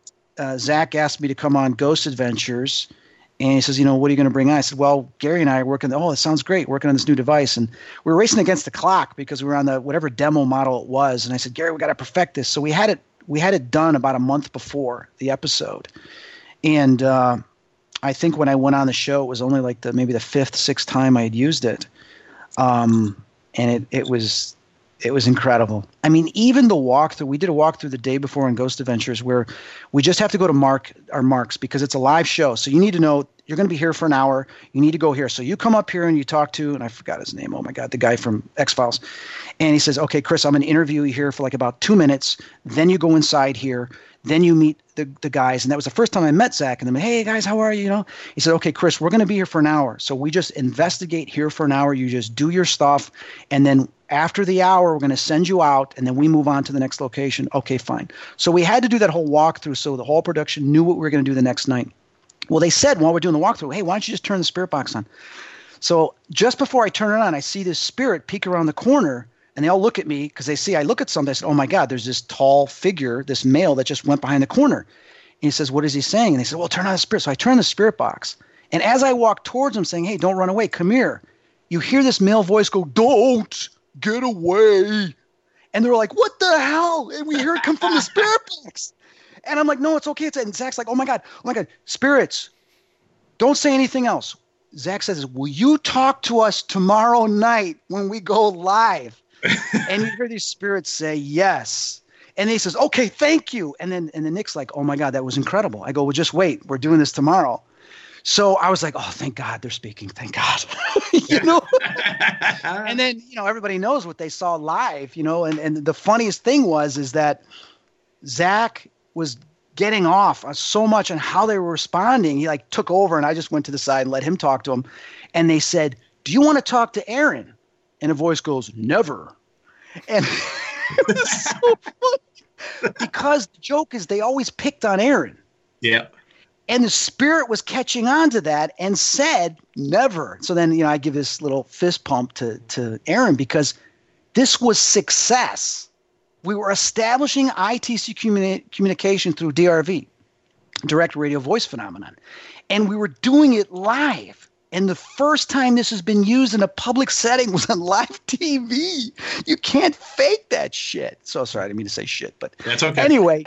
Zach asked me to come on Ghost Adventures. And he says, you know, what are you going to bring on? I said, well, Gary and I are working. Oh, that sounds great. Working on this new device. And we were racing against the clock because we were on the whatever demo model it was. And I said, Gary, we got to perfect this. So we had it done about a month before the episode. And I think when I went on the show, it was only like maybe the fifth, sixth time I had used it. And it was incredible. I mean, even the walkthrough, we did a walkthrough the day before on Ghost Adventures where we just have to go to our marks because it's a live show. So you need to know you're going to be here for an hour. You need to go here. So you come up here and you talk to, and I forgot his name. Oh my God, the guy from X-Files. And he says, okay, Chris, I'm going to interview you here for like about 2 minutes. Then you go inside here. Then you meet the guys. And that was the first time I met Zach. And then, hey guys, how are you? You know, he said, okay, Chris, we're going to be here for an hour. So we just investigate here for an hour. You just do your stuff. And then after the hour, we're going to send you out, and then we move on to the next location. Okay, fine. So we had to do that whole walkthrough so the whole production knew what we were going to do the next night. Well, they said while we're doing the walkthrough, hey, why don't you just turn the spirit box on? So just before I turn it on, I see this spirit peek around the corner, and they all look at me because they see I look at something. I said, oh, my God, there's this tall figure, this male that just went behind the corner. And he says, what is he saying? And they said, well, turn on the spirit. So I turn the spirit box. And as I walk towards him saying, hey, don't run away, come here, you hear this male voice go, don't. Get away. And they were like, what the hell? And we hear it come from the spirit box. And I'm like, no, it's okay. And Zach's like, oh my God, spirits, don't say anything else. Zach says, will you talk to us tomorrow night when we go live? And you hear these spirits say yes. And he says, okay, thank you. And then Nick's like, oh my God, that was incredible. I go, well, just wait. We're doing this tomorrow. So I was like, oh, thank God they're speaking. Thank God. You know? And then, you know, everybody knows what they saw live, you know, and the funniest thing is that Zach was getting off so much on how they were responding. He like took over, and I just went to the side and let him talk to him. And they said, do you want to talk to Aaron? And a voice goes, never. And it was so funny because the joke is they always picked on Aaron. Yeah. And the spirit was catching on to that and said, never. So then, you know, I give this little fist pump to Aaron because this was success. We were establishing ITC communication through DRV, direct radio voice phenomenon. And we were doing it live. And the first time this has been used in a public setting was on live TV. You can't fake that shit. So sorry, I didn't mean to say shit, but that's okay. Anyway,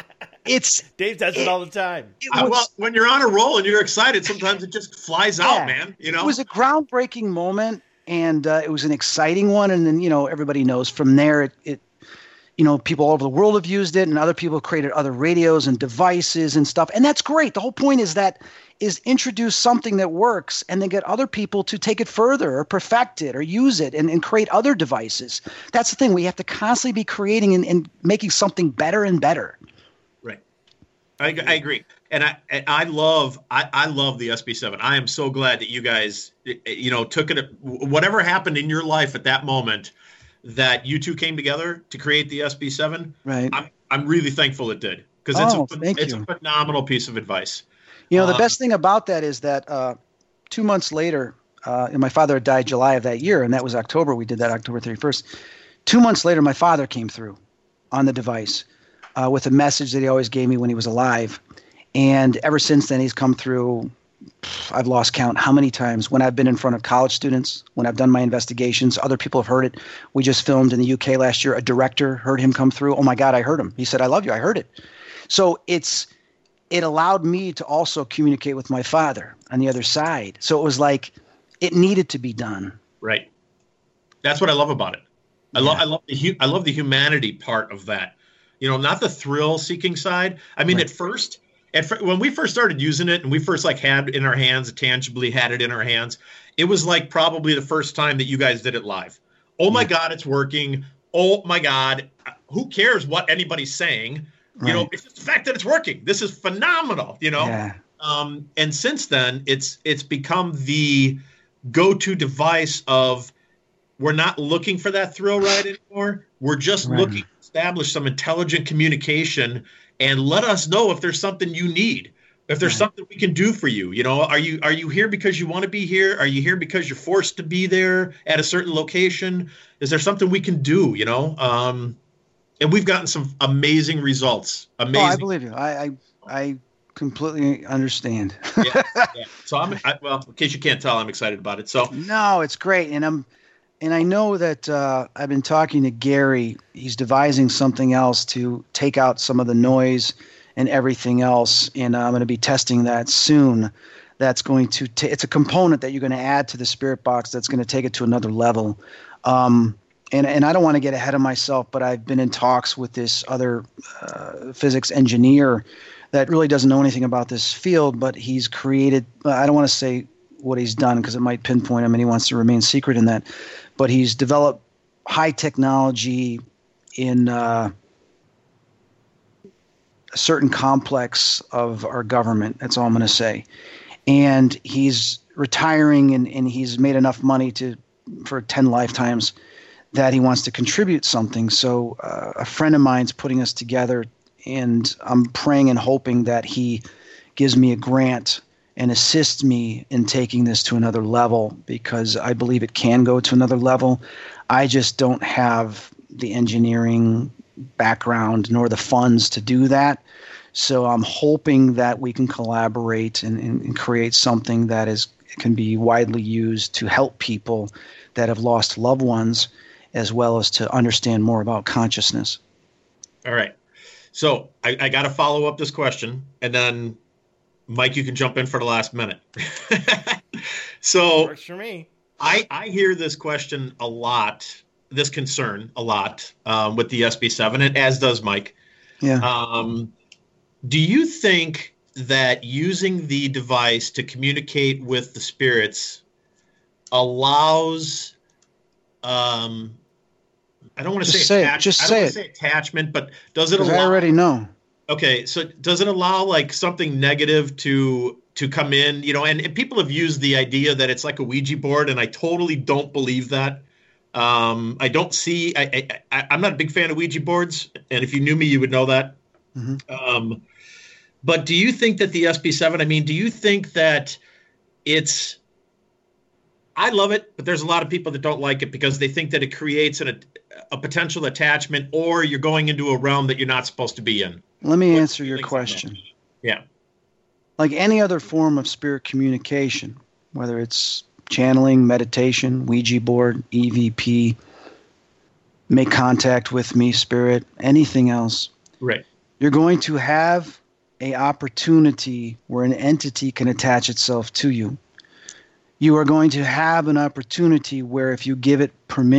Dave does it all the time. Well, when you're on a roll and you're excited, sometimes it just flies out, man. You know, it was a groundbreaking moment, and it was an exciting one. And then, you know, everybody knows from there, it you know, people all over the world have used it, and other people have created other radios and devices and stuff. And that's great. The whole point is introduce something that works and then get other people to take it further or perfect it or use it and create other devices. That's the thing. We have to constantly be creating and making something better and better. Right. I agree. And I love the SB7. I am so glad that you guys, you know, took it, whatever happened in your life at that moment, that you two came together to create the SB7. Right. I'm really thankful it did, because it's a phenomenal piece of advice. You know, the best thing about that is that 2 months later, and my father had died July of that year, and that was October. We did that October 31st. 2 months later, my father came through on the device with a message that he always gave me when he was alive. And ever since then, he's come through. I've lost count how many times when I've been in front of college students, when I've done my investigations, other people have heard it. We just filmed in the UK last year. A director heard him come through. Oh my God, I heard him. He said, I love you. I heard it. So it allowed me to also communicate with my father on the other side. So it was like it needed to be done. Right. That's what I love about it. I love the humanity part of that. You know, not the thrill-seeking side. I mean, right. When we first started using it and we first had it in our hands, tangibly had it in our hands, it was like probably the first time that you guys did it live. Oh my God, it's working. Oh my God. Who cares what anybody's saying? Right. You know, it's just the fact that it's working. This is phenomenal, you know? Yeah. And since then it's become the go-to device of, we're not looking for that thrill ride anymore. We're just looking to establish some intelligent communication and let us know if there's something you need, if there's something we can do for you. You know, are you here because you want to be here? Are you here because you're forced to be there at a certain location? Is there something we can do, you know? And we've gotten some amazing results. Amazing. Oh, I believe you. I completely understand. Yeah. So well, in case you can't tell, I'm excited about it. So no, it's great. And I know that I've been talking to Gary. He's devising something else to take out some of the noise and everything else. And I'm going to be testing that soon. That's going to it's a component that you're going to add to the Spirit Box that's going to take it to another level. And I don't want to get ahead of myself, but I've been in talks with this other physics engineer that really doesn't know anything about this field, but he's created, I don't want to say what he's done because it might pinpoint him and he wants to remain secret in that, but he's developed high technology in a certain complex of our government. That's all I'm going to say. And he's retiring and he's made enough money for 10 lifetimes that he wants to contribute something. So a friend of mine's putting us together, and I'm praying and hoping that he gives me a grant and assists me in taking this to another level, because I believe it can go to another level. I just don't have the engineering background nor the funds to do that. So I'm hoping that we can collaborate and create something that can be widely used to help people that have lost loved ones, as well as to understand more about consciousness. All right. So I got to follow up this question, and then Mike, you can jump in for the last minute. So works for me. I hear this question a lot, this concern a lot with the SB7, and as does Mike. Yeah. Do you think that using the device to communicate with the spirits allows I don't want to say attachment, but does it allow? I already know. Okay, so does it allow like something negative to come in? You know, and people have used the idea that it's like a Ouija board, and I totally don't believe that. I don't see. I'm not a big fan of Ouija boards, and if you knew me, you would know that. Mm-hmm. But do you think that the SB7? I mean, do you think that it's? I love it, but there's a lot of people that don't like it because they think that it creates a potential attachment, or you're going into a realm that you're not supposed to be in. Let me answer your question. Yeah. Like any other form of spirit communication, whether it's channeling, meditation, Ouija board, EVP, make contact with me, spirit, anything else. Right. You're going to have an opportunity where an entity can attach itself to you. You are going to have an opportunity where if you give it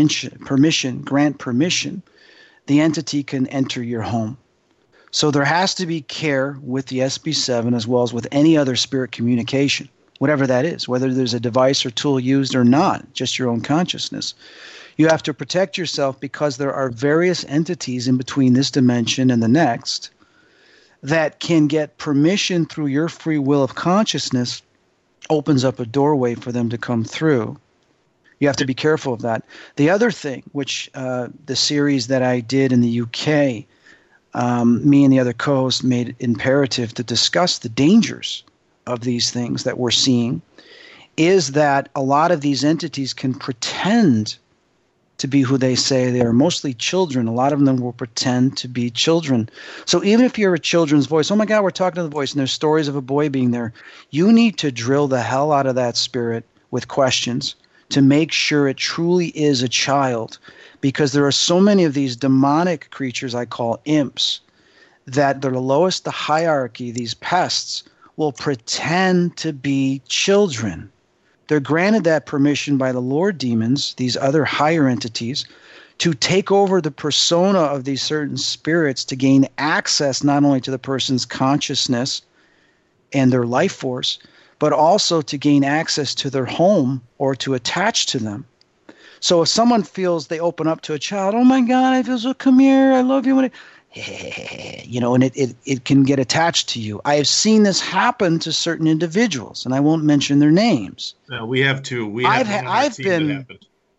grant permission, the entity can enter your home. So there has to be care with the SB7 as well as with any other spirit communication, whatever that is, whether there's a device or tool used or not, just your own consciousness. You have to protect yourself because there are various entities in between this dimension and the next that can get permission through your free will of consciousness. Opens up a doorway for them to come through. You have to be careful of that. The other thing, which the series that I did in the UK, me and the other co-hosts made it imperative to discuss the dangers of these things that we're seeing, is that a lot of these entities can pretend to be who they say they are, mostly children. A lot of them will pretend to be children. So even if you're a children's voice, oh my God, we're talking to the voice, and there's stories of a boy being there, you need to drill the hell out of that spirit with questions to make sure it truly is a child, because there are so many of these demonic creatures I call imps that they're the lowest the hierarchy, these pests, will pretend to be children. They're granted that permission by the Lord demons, these other higher entities, to take over the persona of these certain spirits to gain access not only to the person's consciousness and their life force, but also to gain access to their home or to attach to them. So if someone feels they open up to a child, oh my God, I feel so, come here, I love you. You know, and it can get attached to you. I have seen this happen to certain individuals, and I won't mention their names. No, we have two. I've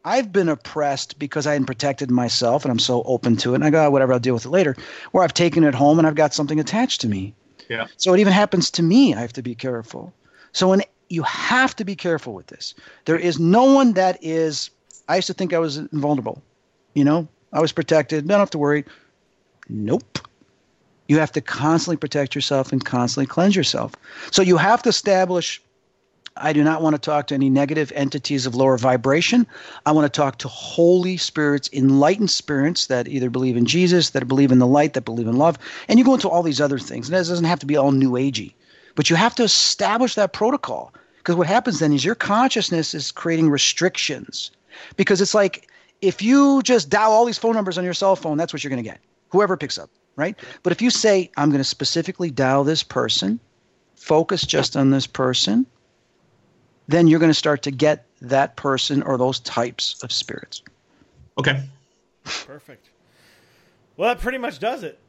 I've been oppressed because I hadn't protected myself, and I'm so open to it. And I go, whatever, I'll deal with it later. Where I've taken it home and I've got something attached to me. Yeah. So it even happens to me. I have to be careful. So when you have to be careful with this. There is no one that is. I used to think I was invulnerable. I was protected. Don't have to worry. Nope. You have to constantly protect yourself and constantly cleanse yourself. So you have to establish, I do not want to talk to any negative entities of lower vibration. I want to talk to holy spirits, enlightened spirits that either believe in Jesus, that believe in the light, that believe in love. And you go into all these other things. And it doesn't have to be all new agey. But you have to establish that protocol. Because what happens then is your consciousness is creating restrictions. Because it's like if you just dial all these phone numbers on your cell phone, that's what you're going to get. Whoever picks up, right? But if you say, I'm going to specifically dial this person, focus just on this person, then you're going to start to get that person or those types of spirits. Okay. Perfect. Well, that pretty much does it.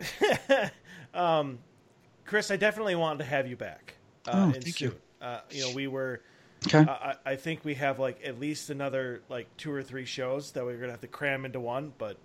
Chris, I definitely wanted to have you back. Thank you. We were. Okay. I think we have at least another 2 or 3 shows that we're gonna have to cram into one, but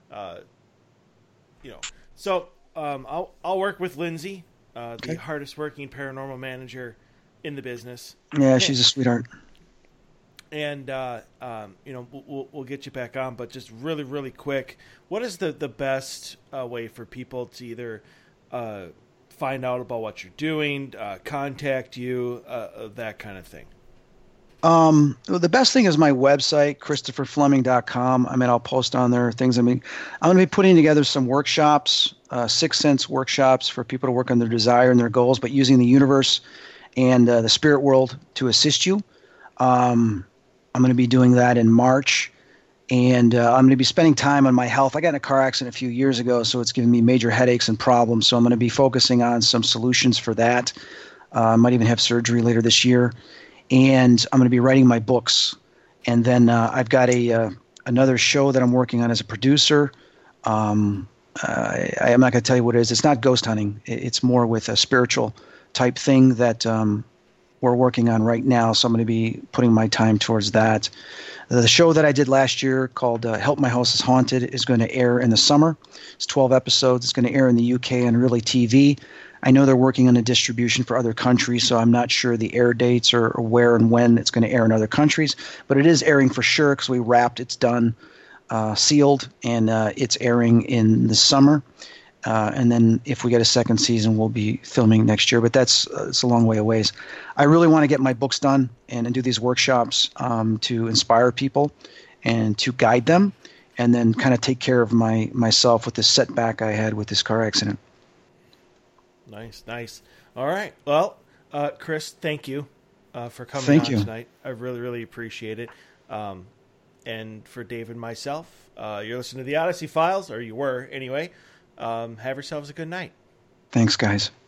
So I'll work with Lindsay, the hardest working paranormal manager in the business. Yeah, she's a sweetheart. And we'll get you back on, but just really, really quick, what is the best way for people to either find out about what you're doing, contact you, that kind of thing? Well, the best thing is my website, ChristopherFleming.com. I'll post on there things. I'm going to be putting together some workshops, 6 Sense workshops for people to work on their desire and their goals, but using the universe and the spirit world to assist you. I'm going to be doing that in March, and I'm going to be spending time on my health. I got in a car accident a few years ago, so it's giving me major headaches and problems. So I'm going to be focusing on some solutions for that. I might even have surgery later this year. And I'm going to be writing my books. And then I've got another show that I'm working on as a producer. I'm not going to tell you what it is. It's not ghost hunting. It's more with a spiritual type thing that we're working on right now. So I'm going to be putting my time towards that. The show that I did last year called Help My House is Haunted is going to air in the summer. It's 12 episodes. It's going to air in the UK on Really TV. I know they're working on a distribution for other countries, so I'm not sure the air dates or where and when it's going to air in other countries. But it is airing for sure because we wrapped. It's done, sealed, and it's airing in the summer. And then if we get a second season, we'll be filming next year. But it's a long way away. I really want to get my books done and do these workshops to inspire people and to guide them, and then kind of take care of myself with this setback I had with this car accident. Nice. All right. Well, Chris, thank you for coming on tonight. I really, really appreciate it. And for Dave and myself, you're listening to the Odyssey Files, or you were anyway. Have yourselves a good night. Thanks, guys.